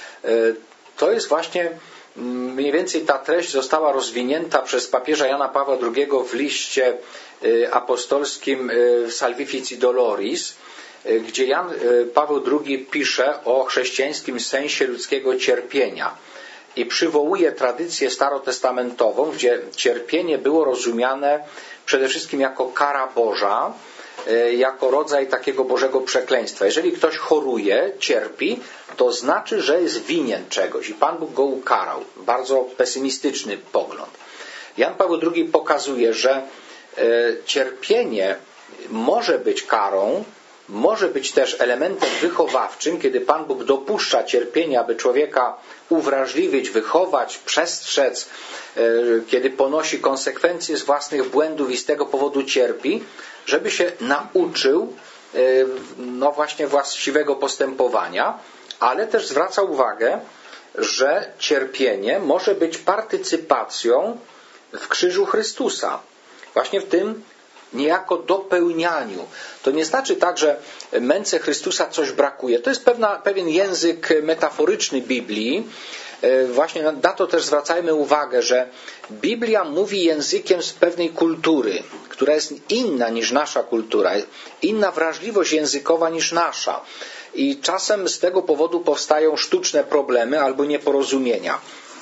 To jest właśnie mniej więcej ta treść została rozwinięta przez papieża Jana Pawła II w liście apostolskim Salvifici Doloris, gdzie Jan Paweł II pisze o chrześcijańskim sensie ludzkiego cierpienia i przywołuje tradycję starotestamentową, gdzie cierpienie było rozumiane przede wszystkim jako kara Boża, jako rodzaj takiego Bożego przekleństwa. Jeżeli ktoś choruje, cierpi, to znaczy, że jest winien czegoś i Pan Bóg go ukarał. Bardzo pesymistyczny pogląd. Jan Paweł II pokazuje, że cierpienie może być karą, może być też elementem wychowawczym, kiedy Pan Bóg dopuszcza cierpienia, aby człowieka uwrażliwić, wychować, przestrzec, kiedy ponosi konsekwencje z własnych błędów i z tego powodu cierpi, żeby się nauczył no właśnie właściwego postępowania, ale też zwraca uwagę, że cierpienie może być partycypacją w krzyżu Chrystusa. Właśnie w tym niejako dopełnianiu. To nie znaczy tak, że męce Chrystusa coś brakuje. To jest pewien język metaforyczny Biblii. Właśnie na to też zwracajmy uwagę, że Biblia mówi językiem z pewnej kultury, która jest inna niż nasza kultura, inna wrażliwość językowa niż nasza. I czasem z tego powodu powstają sztuczne problemy albo nieporozumienia.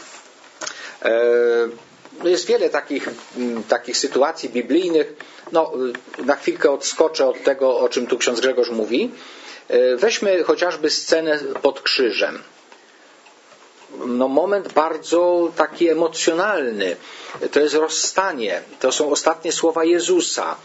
Jest wiele takich sytuacji biblijnych. No, na chwilkę odskoczę od tego, o czym tu ksiądz Grzegorz mówi. Weźmy chociażby scenę pod krzyżem. No, moment bardzo taki emocjonalny. To jest rozstanie. To są ostatnie słowa Jezusa.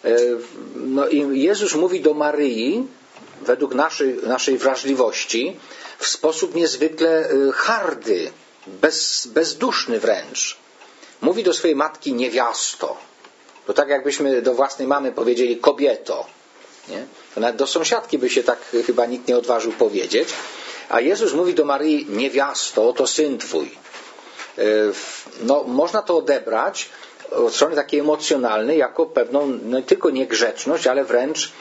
No i Jezus mówi do Maryi, według naszej wrażliwości, w sposób niezwykle hardy, bezduszny wręcz. Mówi do swojej matki niewiasto. To tak jakbyśmy do własnej mamy powiedzieli kobieto. Nie? To nawet do sąsiadki by się tak chyba nikt nie odważył powiedzieć. A Jezus mówi do Maryi niewiasto, oto syn twój. No, można to odebrać od strony takiej emocjonalnej jako pewną no, tylko niegrzeczność, ale wręcz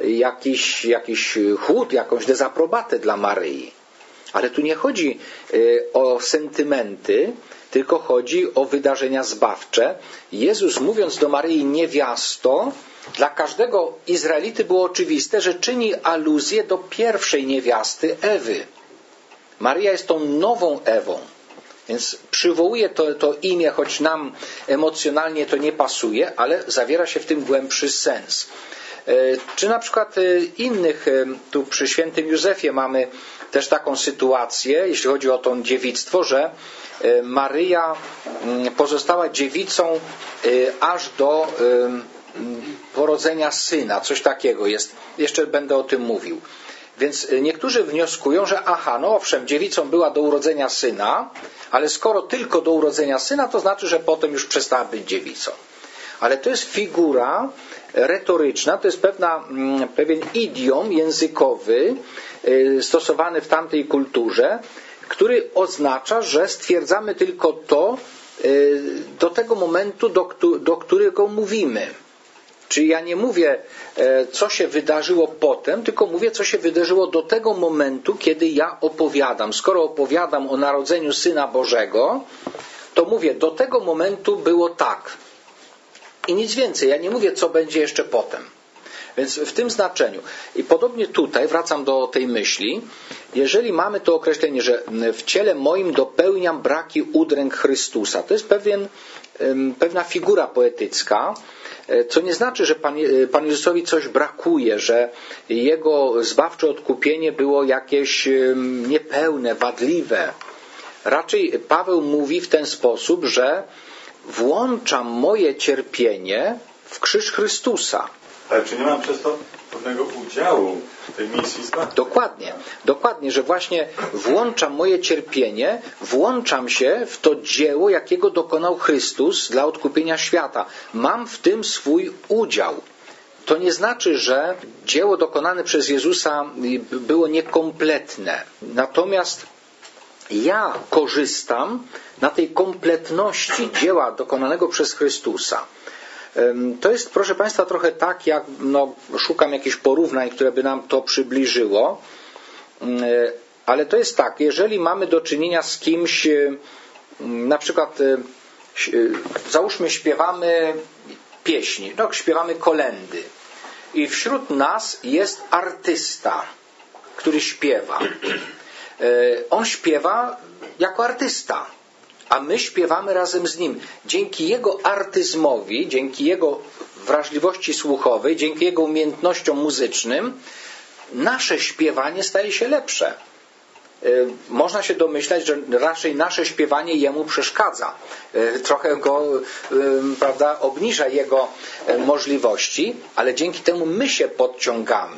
jakiś chłód, jakąś dezaprobatę dla Maryi. Ale tu nie chodzi o sentymenty, tylko chodzi o wydarzenia zbawcze. Jezus, mówiąc do Maryi niewiasto, dla każdego Izraelity było oczywiste, że czyni aluzję do pierwszej niewiasty Ewy. Maryja jest tą nową Ewą. Więc przywołuje to imię, choć nam emocjonalnie to nie pasuje, ale zawiera się w tym głębszy sens. Czy na przykład innych, tu przy świętym Józefie mamy też taką sytuację, jeśli chodzi o to dziewictwo, że Maryja pozostała dziewicą aż do porodzenia syna. Coś takiego jest. Jeszcze będę o tym mówił. Więc niektórzy wnioskują, że no owszem, dziewicą była do urodzenia syna, ale skoro tylko do urodzenia syna, to znaczy, że potem już przestała być dziewicą. Ale to jest figura retoryczna, to jest pewien idiom językowy stosowany w tamtej kulturze, który oznacza, że stwierdzamy tylko to do tego momentu, do którego mówimy. Czyli ja nie mówię, co się wydarzyło potem, tylko mówię, co się wydarzyło do tego momentu, kiedy ja opowiadam. Skoro opowiadam o narodzeniu Syna Bożego, to mówię, do tego momentu było tak. I nic więcej. Ja nie mówię, co będzie jeszcze potem. Więc w tym znaczeniu. I podobnie tutaj, wracam do tej myśli, jeżeli mamy to określenie, że w ciele moim dopełniam braki udręk Chrystusa, to jest pewna figura poetycka, co nie znaczy, że Panu Jezusowi coś brakuje, że Jego zbawcze odkupienie było jakieś niepełne, wadliwe. Raczej Paweł mówi w ten sposób, że włączam moje cierpienie w krzyż Chrystusa. Ale czy nie mam przez to pewnego udziału w tej misji zbawczej? Dokładnie, że właśnie włączam moje cierpienie, włączam się w to dzieło, jakiego dokonał Chrystus dla odkupienia świata. Mam w tym swój udział. To nie znaczy, że dzieło dokonane przez Jezusa było niekompletne. Natomiast ja korzystam na tej kompletności dzieła dokonanego przez Chrystusa. To jest, proszę Państwa, trochę tak, jak szukam jakichś porównań, które by nam to przybliżyło, ale to jest tak, jeżeli mamy do czynienia z kimś, na przykład załóżmy śpiewamy pieśni, śpiewamy kolędy i wśród nas jest artysta, który śpiewa. On śpiewa jako artysta, a my śpiewamy razem z nim. Dzięki jego artyzmowi, dzięki jego wrażliwości słuchowej, dzięki jego umiejętnościom muzycznym, nasze śpiewanie staje się lepsze. Można się domyślać, że raczej nasze śpiewanie jemu przeszkadza. Trochę go, obniża jego możliwości, ale dzięki temu my się podciągamy.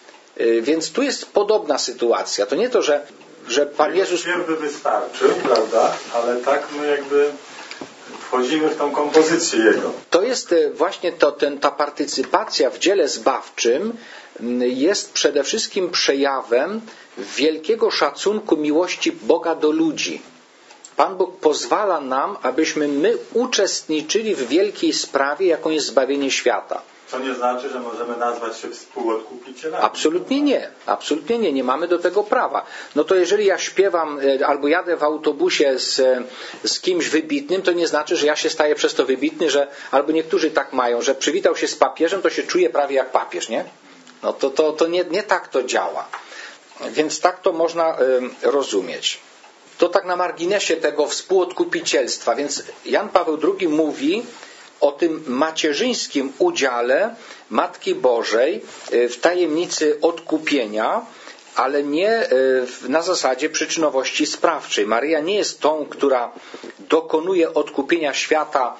Więc tu jest podobna sytuacja. To nie to, że Pan Jezus... Śpiew by wystarczył, prawda? Ale tak my jakby wchodzimy w tą kompozycję Jego. To jest właśnie ta partycypacja w dziele zbawczym jest przede wszystkim przejawem wielkiego szacunku miłości Boga do ludzi. Pan Bóg pozwala nam, abyśmy my uczestniczyli w wielkiej sprawie, jaką jest zbawienie świata. Co nie znaczy, że możemy nazwać się współodkupicielami. Absolutnie nie. Absolutnie nie. Nie mamy do tego prawa. No to jeżeli ja śpiewam albo jadę w autobusie z kimś wybitnym, to nie znaczy, że ja się staję przez to wybitny, że albo niektórzy tak mają, że przywitał się z papieżem, to się czuje prawie jak papież, nie? No to nie tak to działa. Więc tak to można rozumieć. To tak na marginesie tego współodkupicielstwa. Więc Jan Paweł II mówi o tym macierzyńskim udziale Matki Bożej w tajemnicy odkupienia, ale nie na zasadzie przyczynowości sprawczej. Maryja nie jest tą, która dokonuje odkupienia świata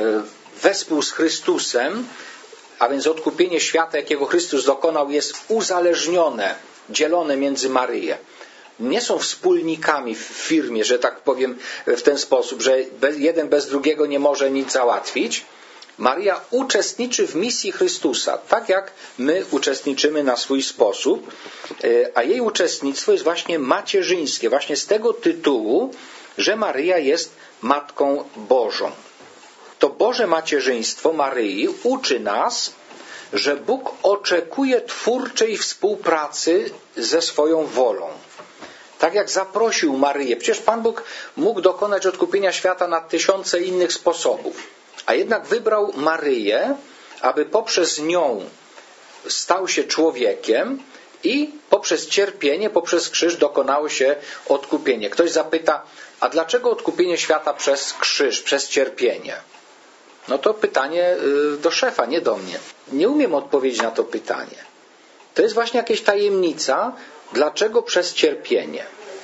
wespół z Chrystusem, a więc odkupienie świata, jakiego Chrystus dokonał, jest uzależnione, dzielone między Maryję. Nie są wspólnikami w firmie, że tak powiem w ten sposób, że jeden bez drugiego nie może nic załatwić. Maryja uczestniczy w misji Chrystusa, tak jak my uczestniczymy na swój sposób, a jej uczestnictwo jest właśnie macierzyńskie, właśnie z tego tytułu, że Maryja jest Matką Bożą. To Boże macierzyństwo Maryi uczy nas, że Bóg oczekuje twórczej współpracy ze swoją wolą. Tak jak zaprosił Maryję. Przecież Pan Bóg mógł dokonać odkupienia świata na tysiące innych sposobów. A jednak wybrał Maryję, aby poprzez nią stał się człowiekiem i poprzez cierpienie, poprzez krzyż dokonało się odkupienie. Ktoś zapyta, a dlaczego odkupienie świata przez krzyż, przez cierpienie? No to pytanie do szefa, nie do mnie. Nie umiem odpowiedzieć na to pytanie. To jest właśnie jakaś tajemnica, dlaczego przez cierpienie.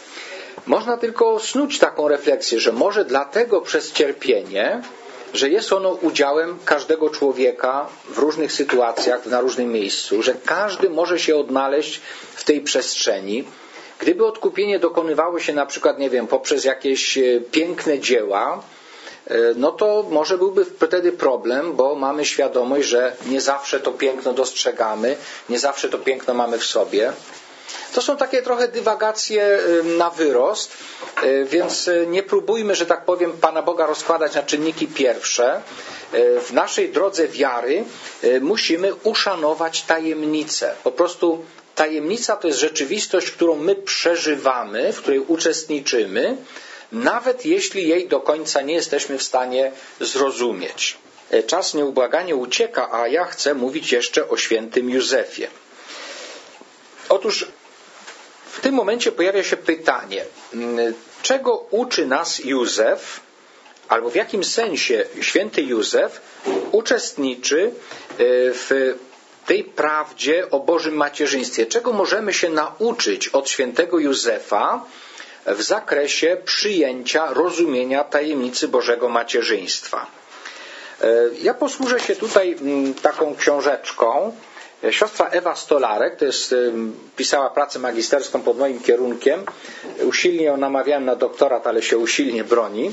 Można tylko snuć taką refleksję, że może dlatego przez cierpienie, że jest ono udziałem każdego człowieka w różnych sytuacjach, na różnym miejscu, że każdy może się odnaleźć w tej przestrzeni. Gdyby odkupienie dokonywało się na przykład, poprzez jakieś piękne dzieła, no to może byłby wtedy problem, bo mamy świadomość, że nie zawsze to piękno dostrzegamy, nie zawsze to piękno mamy w sobie. To są takie trochę dywagacje na wyrost, więc nie próbujmy, że tak powiem, Pana Boga rozkładać na czynniki pierwsze. W naszej drodze wiary musimy uszanować tajemnicę. Po prostu tajemnica to jest rzeczywistość, którą my przeżywamy, w której uczestniczymy, nawet jeśli jej do końca nie jesteśmy w stanie zrozumieć. Czas nieubłaganie ucieka, a ja chcę mówić jeszcze o świętym Józefie. Otóż w tym momencie pojawia się pytanie, czego uczy nas Józef, albo w jakim sensie święty Józef uczestniczy w tej prawdzie o Bożym macierzyństwie. Czego możemy się nauczyć od świętego Józefa w zakresie przyjęcia, rozumienia tajemnicy Bożego macierzyństwa. Ja posłużę się tutaj taką książeczką. Siostra Ewa Stolarek, to jest, pisała pracę magisterską pod moim kierunkiem. Usilnie ją namawiałem na doktorat, ale się usilnie broni.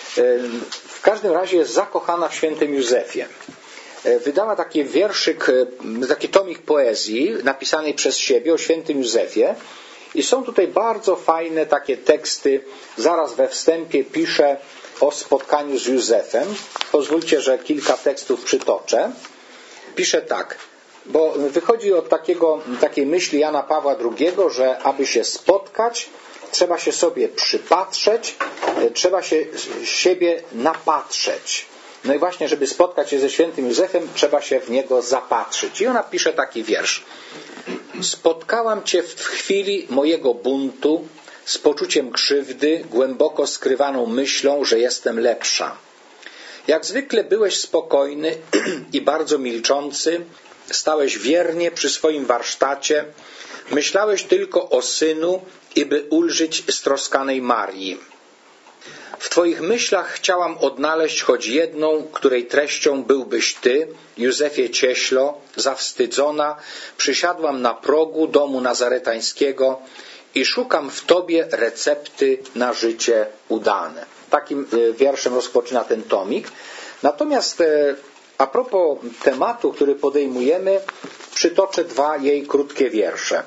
W każdym razie jest zakochana w świętym Józefie. Wydała taki wierszyk, taki tomik poezji napisanej przez siebie o świętym Józefie. I są tutaj bardzo fajne takie teksty. Zaraz we wstępie pisze o spotkaniu z Józefem. Pozwólcie, że kilka tekstów przytoczę. Pisze tak, bo wychodzi od takiej myśli Jana Pawła II, że aby się spotkać, trzeba się sobie przypatrzeć, trzeba się siebie napatrzeć. No i właśnie, żeby spotkać się ze świętym Józefem, trzeba się w niego zapatrzyć. I ona pisze taki wiersz. Spotkałam Cię w chwili mojego buntu z poczuciem krzywdy, głęboko skrywaną myślą, że jestem lepsza. Jak zwykle byłeś spokojny i bardzo milczący, stałeś wiernie przy swoim warsztacie, myślałeś tylko o synu i by ulżyć stroskanej Marii. W Twoich myślach chciałam odnaleźć choć jedną, której treścią byłbyś Ty, Józefie Cieślo, zawstydzona, przysiadłam na progu domu nazaretańskiego i szukam w Tobie recepty na życie udane. Takim wierszem rozpoczyna ten tomik. Natomiast a propos tematu, który podejmujemy, przytoczę dwa jej krótkie wiersze.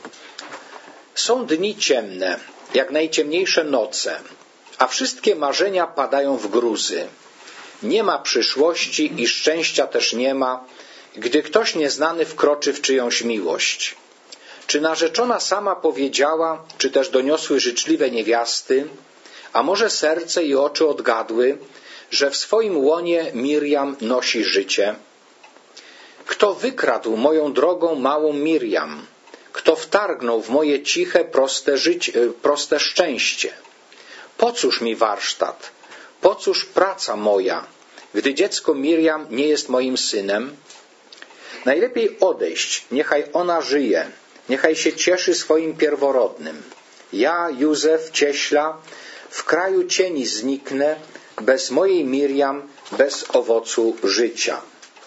Są dni ciemne, jak najciemniejsze noce, a wszystkie marzenia padają w gruzy. Nie ma przyszłości i szczęścia też nie ma, gdy ktoś nieznany wkroczy w czyjąś miłość. Czy narzeczona sama powiedziała, czy też doniosły życzliwe niewiasty, a może serce i oczy odgadły, że w swoim łonie Miriam nosi życie? Kto wykradł moją drogą małą Miriam? Kto wtargnął w moje ciche, proste szczęście? Po cóż mi warsztat? Po cóż praca moja, gdy dziecko Miriam nie jest moim synem? Najlepiej odejść, niechaj ona żyje, niechaj się cieszy swoim pierworodnym. Ja, Józef, cieśla, w kraju cieni zniknę, bez mojej Miriam, bez owocu życia.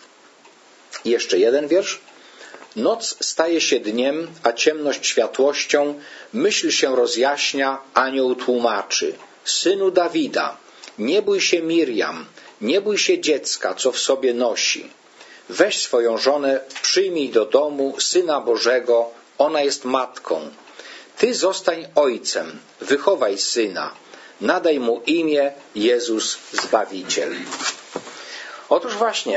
I jeszcze jeden wiersz. Noc staje się dniem, a ciemność światłością, myśl się rozjaśnia, anioł tłumaczy. Synu Dawida, nie bój się Miriam, nie bój się dziecka, co w sobie nosi. Weź swoją żonę, przyjmij do domu Syna Bożego, ona jest matką. Ty zostań ojcem, wychowaj syna, nadaj mu imię Jezus Zbawiciel. Otóż właśnie,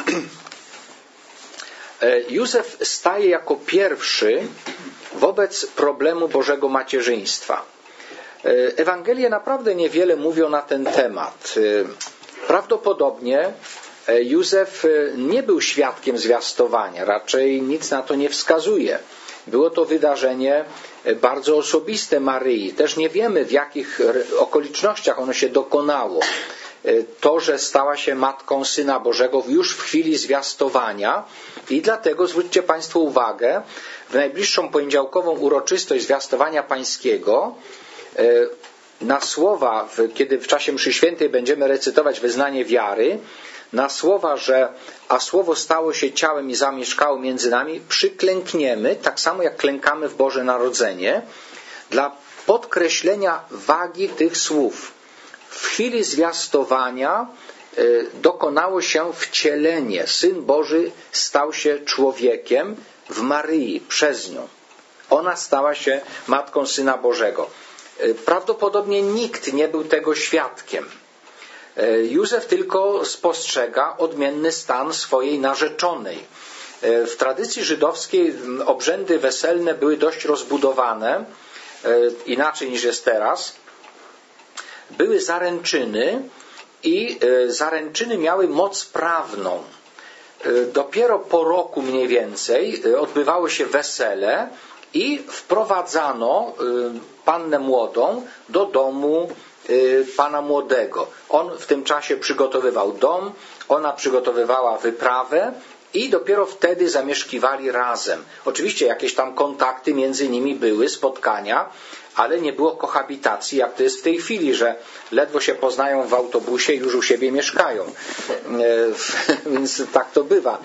Józef staje jako pierwszy wobec problemu Bożego macierzyństwa. Ewangelie naprawdę niewiele mówią na ten temat. Prawdopodobnie Józef nie był świadkiem zwiastowania, raczej nic na to nie wskazuje. Było to wydarzenie bardzo osobiste Maryi. Też nie wiemy, w jakich okolicznościach ono się dokonało. To, że stała się matką Syna Bożego już w chwili zwiastowania i dlatego zwróćcie Państwo uwagę, w najbliższą poniedziałkową uroczystość zwiastowania pańskiego na słowa, kiedy w czasie mszy świętej będziemy recytować wyznanie wiary, na słowa, że a słowo stało się ciałem i zamieszkało między nami, przyklękniemy, tak samo jak klękamy w Boże Narodzenie, dla podkreślenia wagi tych słów. W chwili zwiastowania dokonało się wcielenie. Syn Boży stał się człowiekiem w Maryi, przez nią. ona stała się matką Syna Bożego. Prawdopodobnie nikt nie był tego świadkiem. Józef tylko spostrzega odmienny stan swojej narzeczonej. W tradycji żydowskiej obrzędy weselne były dość rozbudowane, inaczej niż jest teraz. Były zaręczyny i zaręczyny miały moc prawną. Dopiero po roku mniej więcej odbywało się wesele i wprowadzano pannę młodą do domu pana młodego. On w tym czasie przygotowywał dom, ona przygotowywała wyprawę i dopiero wtedy zamieszkiwali razem. Oczywiście jakieś tam kontakty między nimi były, spotkania, ale nie było kohabitacji, jak to jest w tej chwili, że ledwo się poznają w autobusie i już u siebie mieszkają. Więc tak to bywa.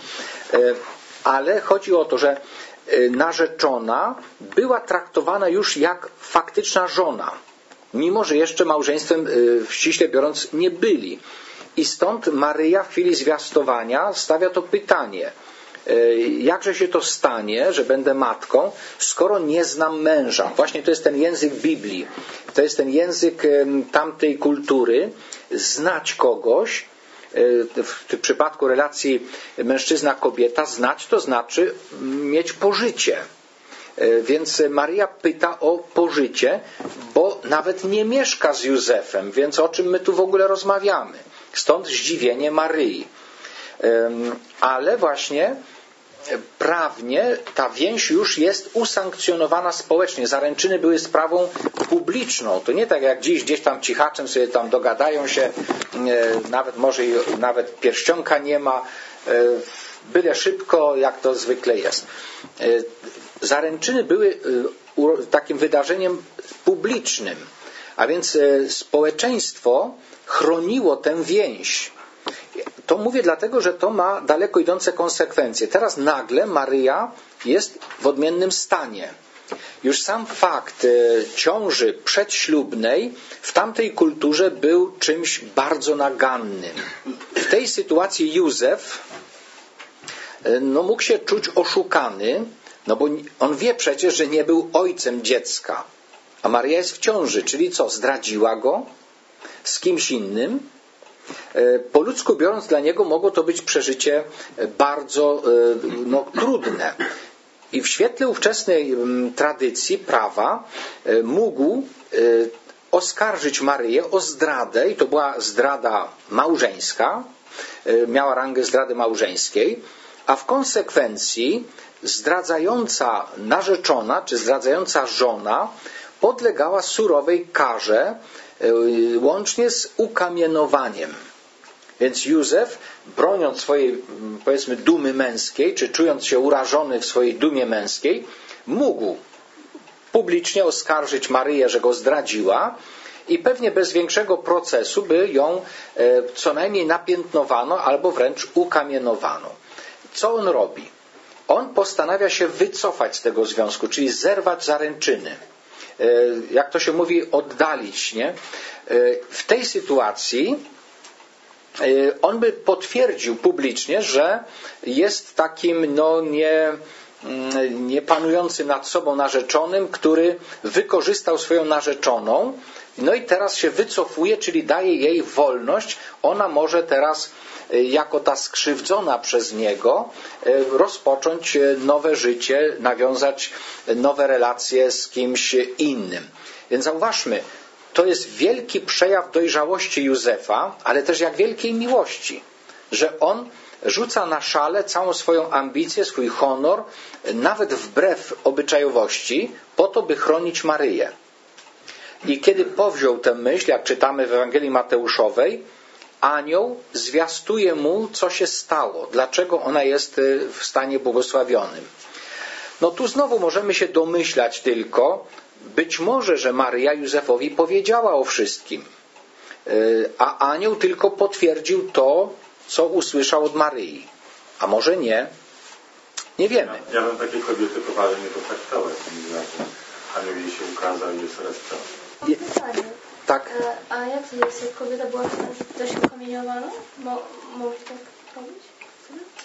Ale chodzi o to, że narzeczona była traktowana już jak faktyczna żona, mimo że jeszcze małżeństwem ściśle biorąc nie byli. I stąd Maryja w chwili zwiastowania stawia to pytanie: jakże się to stanie, że będę matką, skoro nie znam męża? Właśnie to jest ten język Biblii. To jest ten język tamtej kultury. Znać kogoś, w przypadku relacji mężczyzna-kobieta, znać to znaczy mieć pożycie. Więc Maryja pyta o pożycie, bo nawet nie mieszka z Józefem, więc o czym my tu w ogóle rozmawiamy? Stąd zdziwienie Maryi. Ale właśnie prawnie ta więź już jest usankcjonowana społecznie. Zaręczyny były sprawą publiczną. To nie tak jak dziś, gdzieś tam cichaczem sobie tam dogadają się, nawet może nawet pierścionka nie ma, byle szybko, jak to zwykle jest. Zaręczyny były takim wydarzeniem publicznym, a więc społeczeństwo chroniło tę więź. To mówię dlatego, że to ma daleko idące konsekwencje. Teraz nagle Maryja jest w odmiennym stanie. Już sam fakt ciąży przedślubnej w tamtej kulturze był czymś bardzo nagannym. W tej sytuacji Józef mógł się czuć oszukany, bo on wie przecież, że nie był ojcem dziecka. A Maryja jest w ciąży, czyli co? Zdradziła go z kimś innym? Po ludzku biorąc, dla niego mogło to być przeżycie bardzo trudne. I w świetle ówczesnej tradycji prawa mógł oskarżyć Maryję o zdradę, i to była zdrada małżeńska, miała rangę zdrady małżeńskiej, a w konsekwencji zdradzająca narzeczona czy zdradzająca żona podlegała surowej karze, łącznie z ukamienowaniem. Więc Józef, broniąc swojej, powiedzmy, dumy męskiej, czy czując się urażony w swojej dumie męskiej, mógł publicznie oskarżyć Maryję, że go zdradziła, i pewnie bez większego procesu by ją co najmniej napiętnowano albo wręcz ukamienowano. Co on robi? On postanawia się wycofać z tego związku, czyli zerwać zaręczyny. Jak to się mówi, oddalić, nie? W tej sytuacji on by potwierdził publicznie, że jest takim nie panującym nad sobą narzeczonym, który wykorzystał swoją narzeczoną, i teraz się wycofuje, czyli daje jej wolność. Ona może teraz, jako ta skrzywdzona przez niego, rozpocząć nowe życie, nawiązać nowe relacje z kimś innym. Więc zauważmy, to jest wielki przejaw dojrzałości Józefa, ale też jak wielkiej miłości, że on rzuca na szale całą swoją ambicję, swój honor, nawet wbrew obyczajowości, po to, by chronić Maryję. I kiedy powziął tę myśl, jak czytamy w Ewangelii Mateuszowej, anioł zwiastuje mu, co się stało, dlaczego ona jest w stanie błogosławionym. Tu znowu możemy się domyślać tylko, być może, że Maryja Józefowi powiedziała o wszystkim, a anioł tylko potwierdził to, co usłyszał od Maryi. A może nie? Nie wiemy. Ja bym takiej kobiety poważnie nie potraktował, anioł jej się ukazał i jest rozprawa. Pytanie. Tak. A jak to jest, jak kobieta była też ukamieniowana? Może tak robić?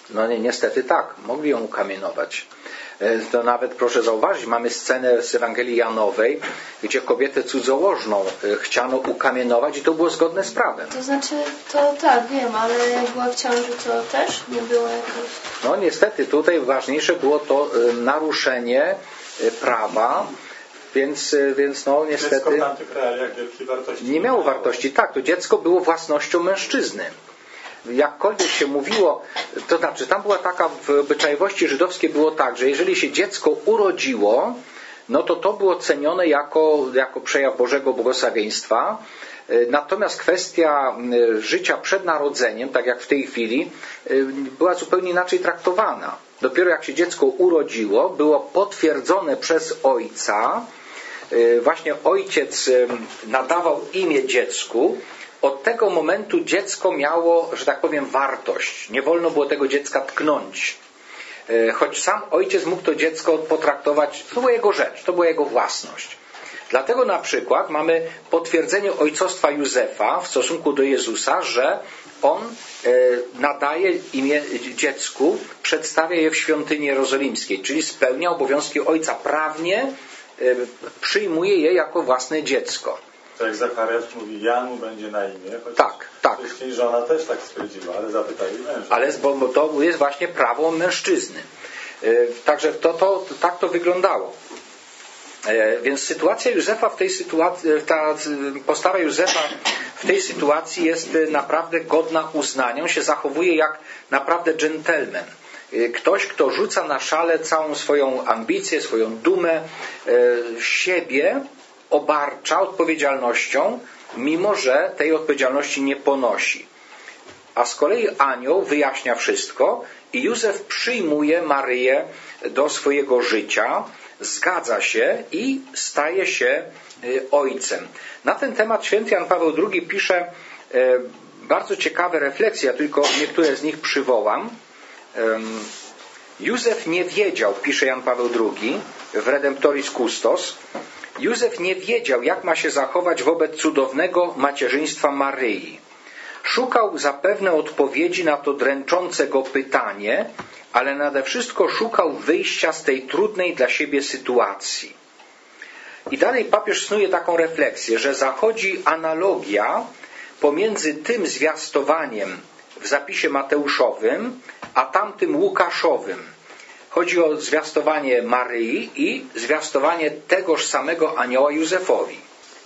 No niestety tak, mogli ją ukamienować. To nawet proszę zauważyć, mamy scenę z Ewangelii Janowej, gdzie kobietę cudzołożną chciano ukamienować i to było zgodne z prawem. To znaczy, to tak, wiem, ale jak była w ciąży, to też nie było jakoś... No niestety, tutaj ważniejsze było to naruszenie prawa, więc no niestety... Dziecko w tamtych realiach wielkiej wartości nie miało wartości. Tak, to dziecko było własnością mężczyzny. Jakkolwiek się mówiło, to znaczy tam była taka w obyczajowości żydowskiej było tak, że jeżeli się dziecko urodziło, no to było cenione jako przejaw Bożego błogosławieństwa. Natomiast kwestia życia przed narodzeniem, tak jak w tej chwili, była zupełnie inaczej traktowana. Dopiero jak się dziecko urodziło, było potwierdzone przez ojca, właśnie ojciec nadawał imię dziecku. Od tego momentu dziecko miało, że tak powiem, wartość. Nie wolno było tego dziecka tknąć. Choć sam ojciec mógł to dziecko potraktować, to była jego rzecz, to była jego własność. Dlatego na przykład mamy potwierdzenie ojcostwa Józefa w stosunku do Jezusa, że on nadaje imię dziecku, przedstawia je w świątyni jerozolimskiej, czyli spełnia obowiązki ojca prawnie, przyjmuje je jako własne dziecko. Tak jak Zachariasz mówi, Jan mu będzie na imię. Tak. Wcześniej żona też tak stwierdziła, ale zapytali męża. Ale bo to jest właśnie prawo mężczyzny. Także tak to wyglądało. Więc sytuacja Józefa w tej sytuacji, ta postawa Józefa w tej sytuacji jest naprawdę godna uznania. On się zachowuje jak naprawdę dżentelmen. Ktoś, kto rzuca na szale całą swoją ambicję, swoją dumę, siebie obarcza odpowiedzialnością, mimo że tej odpowiedzialności nie ponosi. A z kolei anioł wyjaśnia wszystko i Józef przyjmuje Maryję do swojego życia, zgadza się i staje się ojcem. Na ten temat święty Jan Paweł II pisze bardzo ciekawe refleksje, ja tylko niektóre z nich przywołam. Józef nie wiedział, pisze Jan Paweł II w Redemptoris Custos, Józef nie wiedział, jak ma się zachować wobec cudownego macierzyństwa Maryi. Szukał zapewne odpowiedzi na to dręczące go pytanie, ale nade wszystko szukał wyjścia z tej trudnej dla siebie sytuacji. I dalej papież snuje taką refleksję, że zachodzi analogia pomiędzy tym zwiastowaniem w zapisie Mateuszowym, a tamtym Łukaszowym. Chodzi o zwiastowanie Maryi i zwiastowanie tegoż samego anioła Józefowi.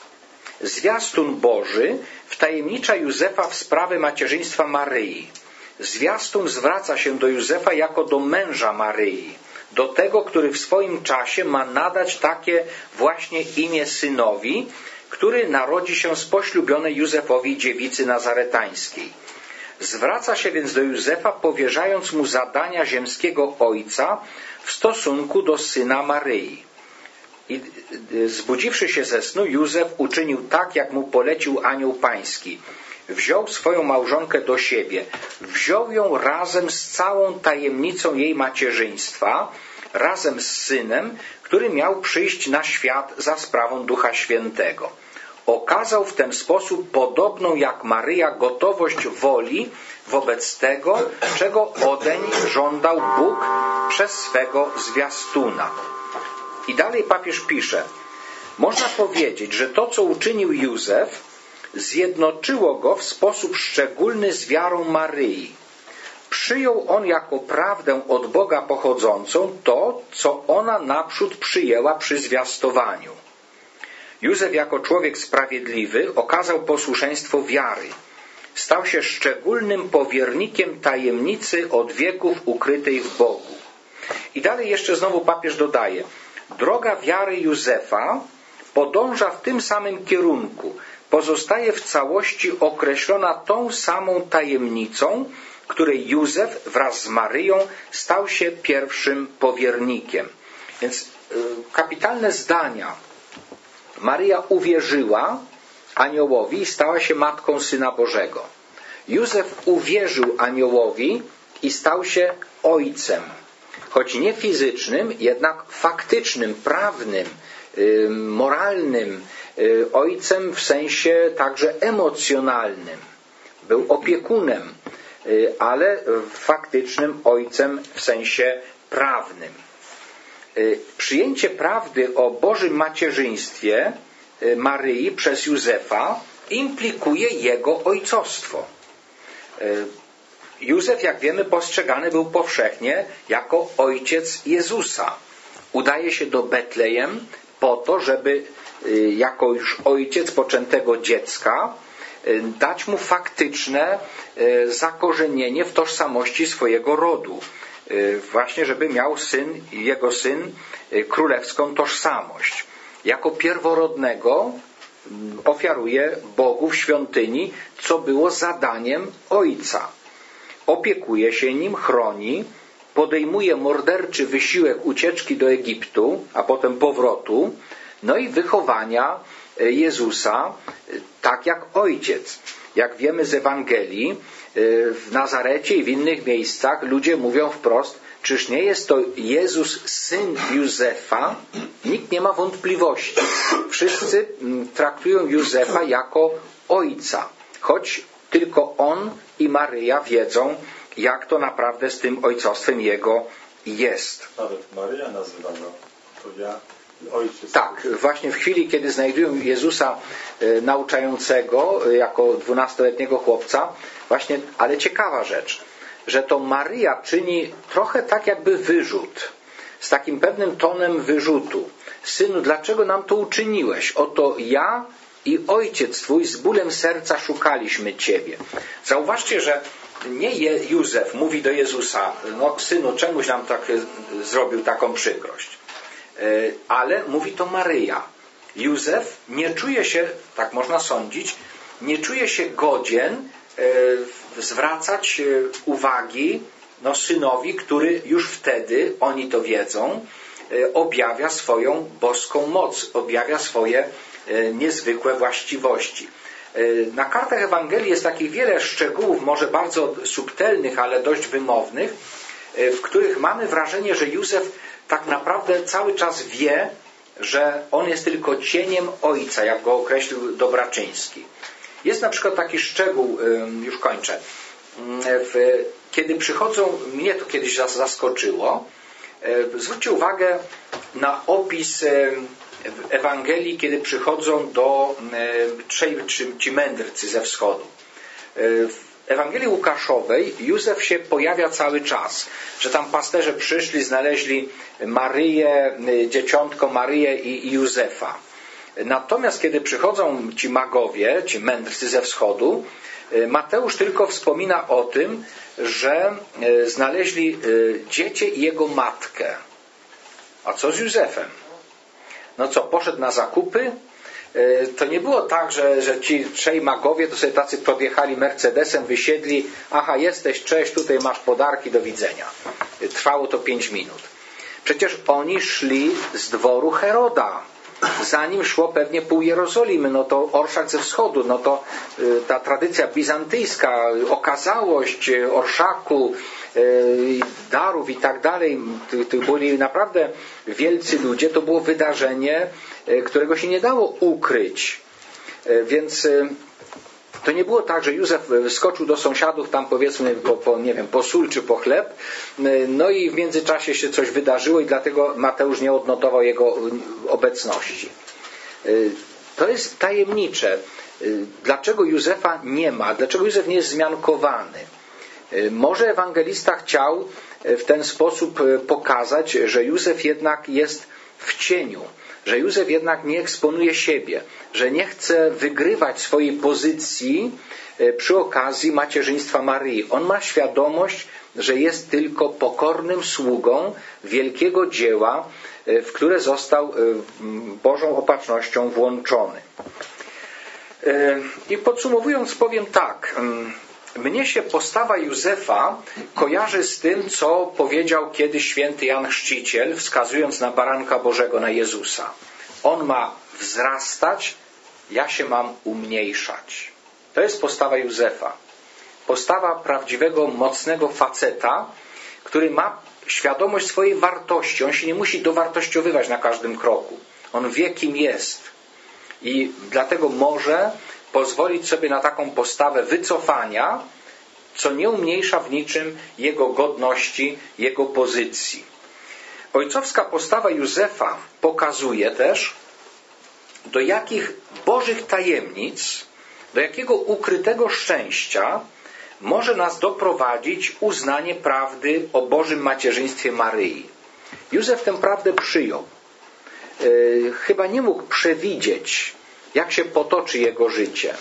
Zwiastun Boży wtajemnicza Józefa w sprawę macierzyństwa Maryi. Zwiastun zwraca się do Józefa jako do męża Maryi, do tego, który w swoim czasie ma nadać takie właśnie imię synowi, który narodzi się z poślubionej Józefowi dziewicy nazaretańskiej. Zwraca się więc do Józefa, powierzając mu zadania ziemskiego ojca w stosunku do syna Maryi. I zbudziwszy się ze snu, Józef uczynił tak, jak mu polecił anioł pański. Wziął swoją małżonkę do siebie. Wziął ją razem z całą tajemnicą jej macierzyństwa, razem z synem, który miał przyjść na świat za sprawą Ducha Świętego. Okazał w ten sposób podobną jak Maryja gotowość woli wobec tego, czego odeń żądał Bóg przez swego zwiastuna. I dalej papież pisze, można powiedzieć, że to, co uczynił Józef, zjednoczyło go w sposób szczególny z wiarą Maryi. Przyjął on jako prawdę od Boga pochodzącą to, co ona naprzód przyjęła przy zwiastowaniu. Józef jako człowiek sprawiedliwy okazał posłuszeństwo wiary. Stał się szczególnym powiernikiem tajemnicy od wieków ukrytej w Bogu. I dalej jeszcze znowu papież dodaje, droga wiary Józefa podąża w tym samym kierunku, pozostaje w całości określona tą samą tajemnicą, której Józef wraz z Maryją stał się pierwszym powiernikiem. Więc kapitalne zdania. Maryja uwierzyła aniołowi i stała się matką Syna Bożego. Józef uwierzył aniołowi i stał się ojcem. Choć nie fizycznym, jednak faktycznym, prawnym, moralnym ojcem w sensie także emocjonalnym. Był opiekunem. ale faktycznym ojcem w sensie prawnym. Przyjęcie prawdy o Bożym macierzyństwie Maryi przez Józefa implikuje jego ojcostwo. Józef, jak wiemy, postrzegany był powszechnie jako ojciec Jezusa. Udaje się do Betlejem po to, żeby jako już ojciec poczętego dziecka dać mu faktyczne zakorzenienie w tożsamości swojego rodu. Właśnie, żeby miał jego syn królewską tożsamość. Jako pierworodnego ofiaruje Bogu w świątyni, co było zadaniem ojca. Opiekuje się nim, chroni, podejmuje morderczy wysiłek ucieczki do Egiptu, a potem powrotu, no i wychowania Jezusa tak jak ojciec. Jak wiemy z Ewangelii, w Nazarecie i w innych miejscach ludzie mówią wprost, czyż nie jest to Jezus, syn Józefa? Nikt nie ma wątpliwości. Wszyscy traktują Józefa jako ojca, choć tylko on i Maryja wiedzą, jak to naprawdę z tym ojcostwem jego jest. Nawet Maryja nazywa go, to ja ojciec. Tak, właśnie w chwili, kiedy znajdują Jezusa nauczającego jako 12-letniego chłopca, właśnie, ale ciekawa rzecz, że to Maryja czyni trochę tak jakby wyrzut, z takim pewnym tonem wyrzutu. Synu, dlaczego nam to uczyniłeś? Oto ja i ojciec twój z bólem serca szukaliśmy ciebie. Zauważcie, że nie Józef mówi do Jezusa, no synu, czemuś nam tak zrobił taką przykrość. Ale mówi to Maryja. Józef nie czuje się, tak można sądzić, nie czuje się godzien zwracać uwagi synowi, który już wtedy, oni to wiedzą, objawia swoją boską moc, objawia swoje niezwykłe właściwości. Na kartach Ewangelii jest takich wiele szczegółów, może bardzo subtelnych, ale dość wymownych, w których mamy wrażenie, że Józef tak naprawdę cały czas wie, że on jest tylko cieniem ojca, jak go określił Dobraczyński. Jest na przykład taki szczegół, już kończę, kiedy przychodzą, mnie to kiedyś zaskoczyło, zwróćcie uwagę na opis Ewangelii, kiedy przychodzą do ci mędrcy ze wschodu. W Ewangelii Łukaszowej Józef się pojawia cały czas, że tam pasterze przyszli, znaleźli Maryję, dzieciątko Maryję i Józefa. Natomiast kiedy przychodzą ci magowie, ci mędrcy ze wschodu, Mateusz tylko wspomina o tym, że znaleźli dziecię i jego matkę. A co z Józefem? No co, poszedł na zakupy? To nie było tak, że ci trzej magowie to sobie tacy podjechali Mercedesem, wysiedli, aha, jesteś, cześć, tutaj masz podarki, do widzenia. Trwało to 5 minut. Przecież oni szli z dworu Heroda. Zanim szło pewnie pół Jerozolimy, no to orszak ze wschodu, no to ta tradycja bizantyjska, okazałość orszaku, darów i tak dalej, to byli naprawdę wielcy ludzie, to było wydarzenie, którego się nie dało ukryć. Więc to nie było tak, że Józef skoczył do sąsiadów tam powiedzmy po sól czy po chleb, no i w międzyczasie się coś wydarzyło i dlatego Mateusz nie odnotował jego obecności. To jest tajemnicze. Dlaczego Józefa nie ma? Dlaczego Józef nie jest wzmiankowany? Może ewangelista chciał w ten sposób pokazać, że Józef jednak jest w cieniu, że Józef jednak nie eksponuje siebie, że nie chce wygrywać swojej pozycji przy okazji macierzyństwa Maryi. On ma świadomość, że jest tylko pokornym sługą wielkiego dzieła, w które został Bożą opatrznością włączony. I podsumowując powiem tak. Mnie się postawa Józefa kojarzy z tym, co powiedział kiedyś święty Jan Chrzciciel, wskazując na Baranka Bożego, na Jezusa. On ma wzrastać, ja się mam umniejszać. To jest postawa Józefa. Postawa prawdziwego, mocnego faceta, który ma świadomość swojej wartości. On się nie musi dowartościowywać na każdym kroku. On wie, kim jest. I dlatego może pozwolić sobie na taką postawę wycofania, co nie umniejsza w niczym jego godności, jego pozycji. Ojcowska postawa Józefa pokazuje też, do jakich bożych tajemnic, do jakiego ukrytego szczęścia może nas doprowadzić uznanie prawdy o Bożym macierzyństwie Maryi. Józef tę prawdę przyjął. Chyba nie mógł przewidzieć, jak się potoczy jego życie.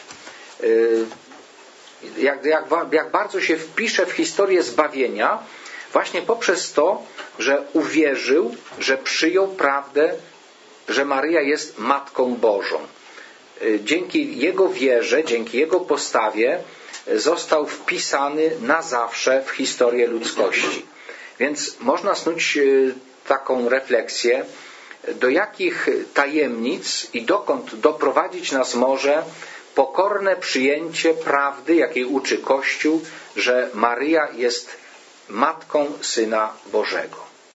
Jak bardzo się wpisze w historię zbawienia, właśnie poprzez to, że uwierzył, że przyjął prawdę, że Maryja jest Matką Bożą. Dzięki jego wierze, dzięki jego postawie został wpisany na zawsze w historię ludzkości. Więc można snuć taką refleksję, do jakich tajemnic i dokąd doprowadzić nas może pokorne przyjęcie prawdy, jakiej uczy Kościół, że Maryja jest Matką Syna Bożego.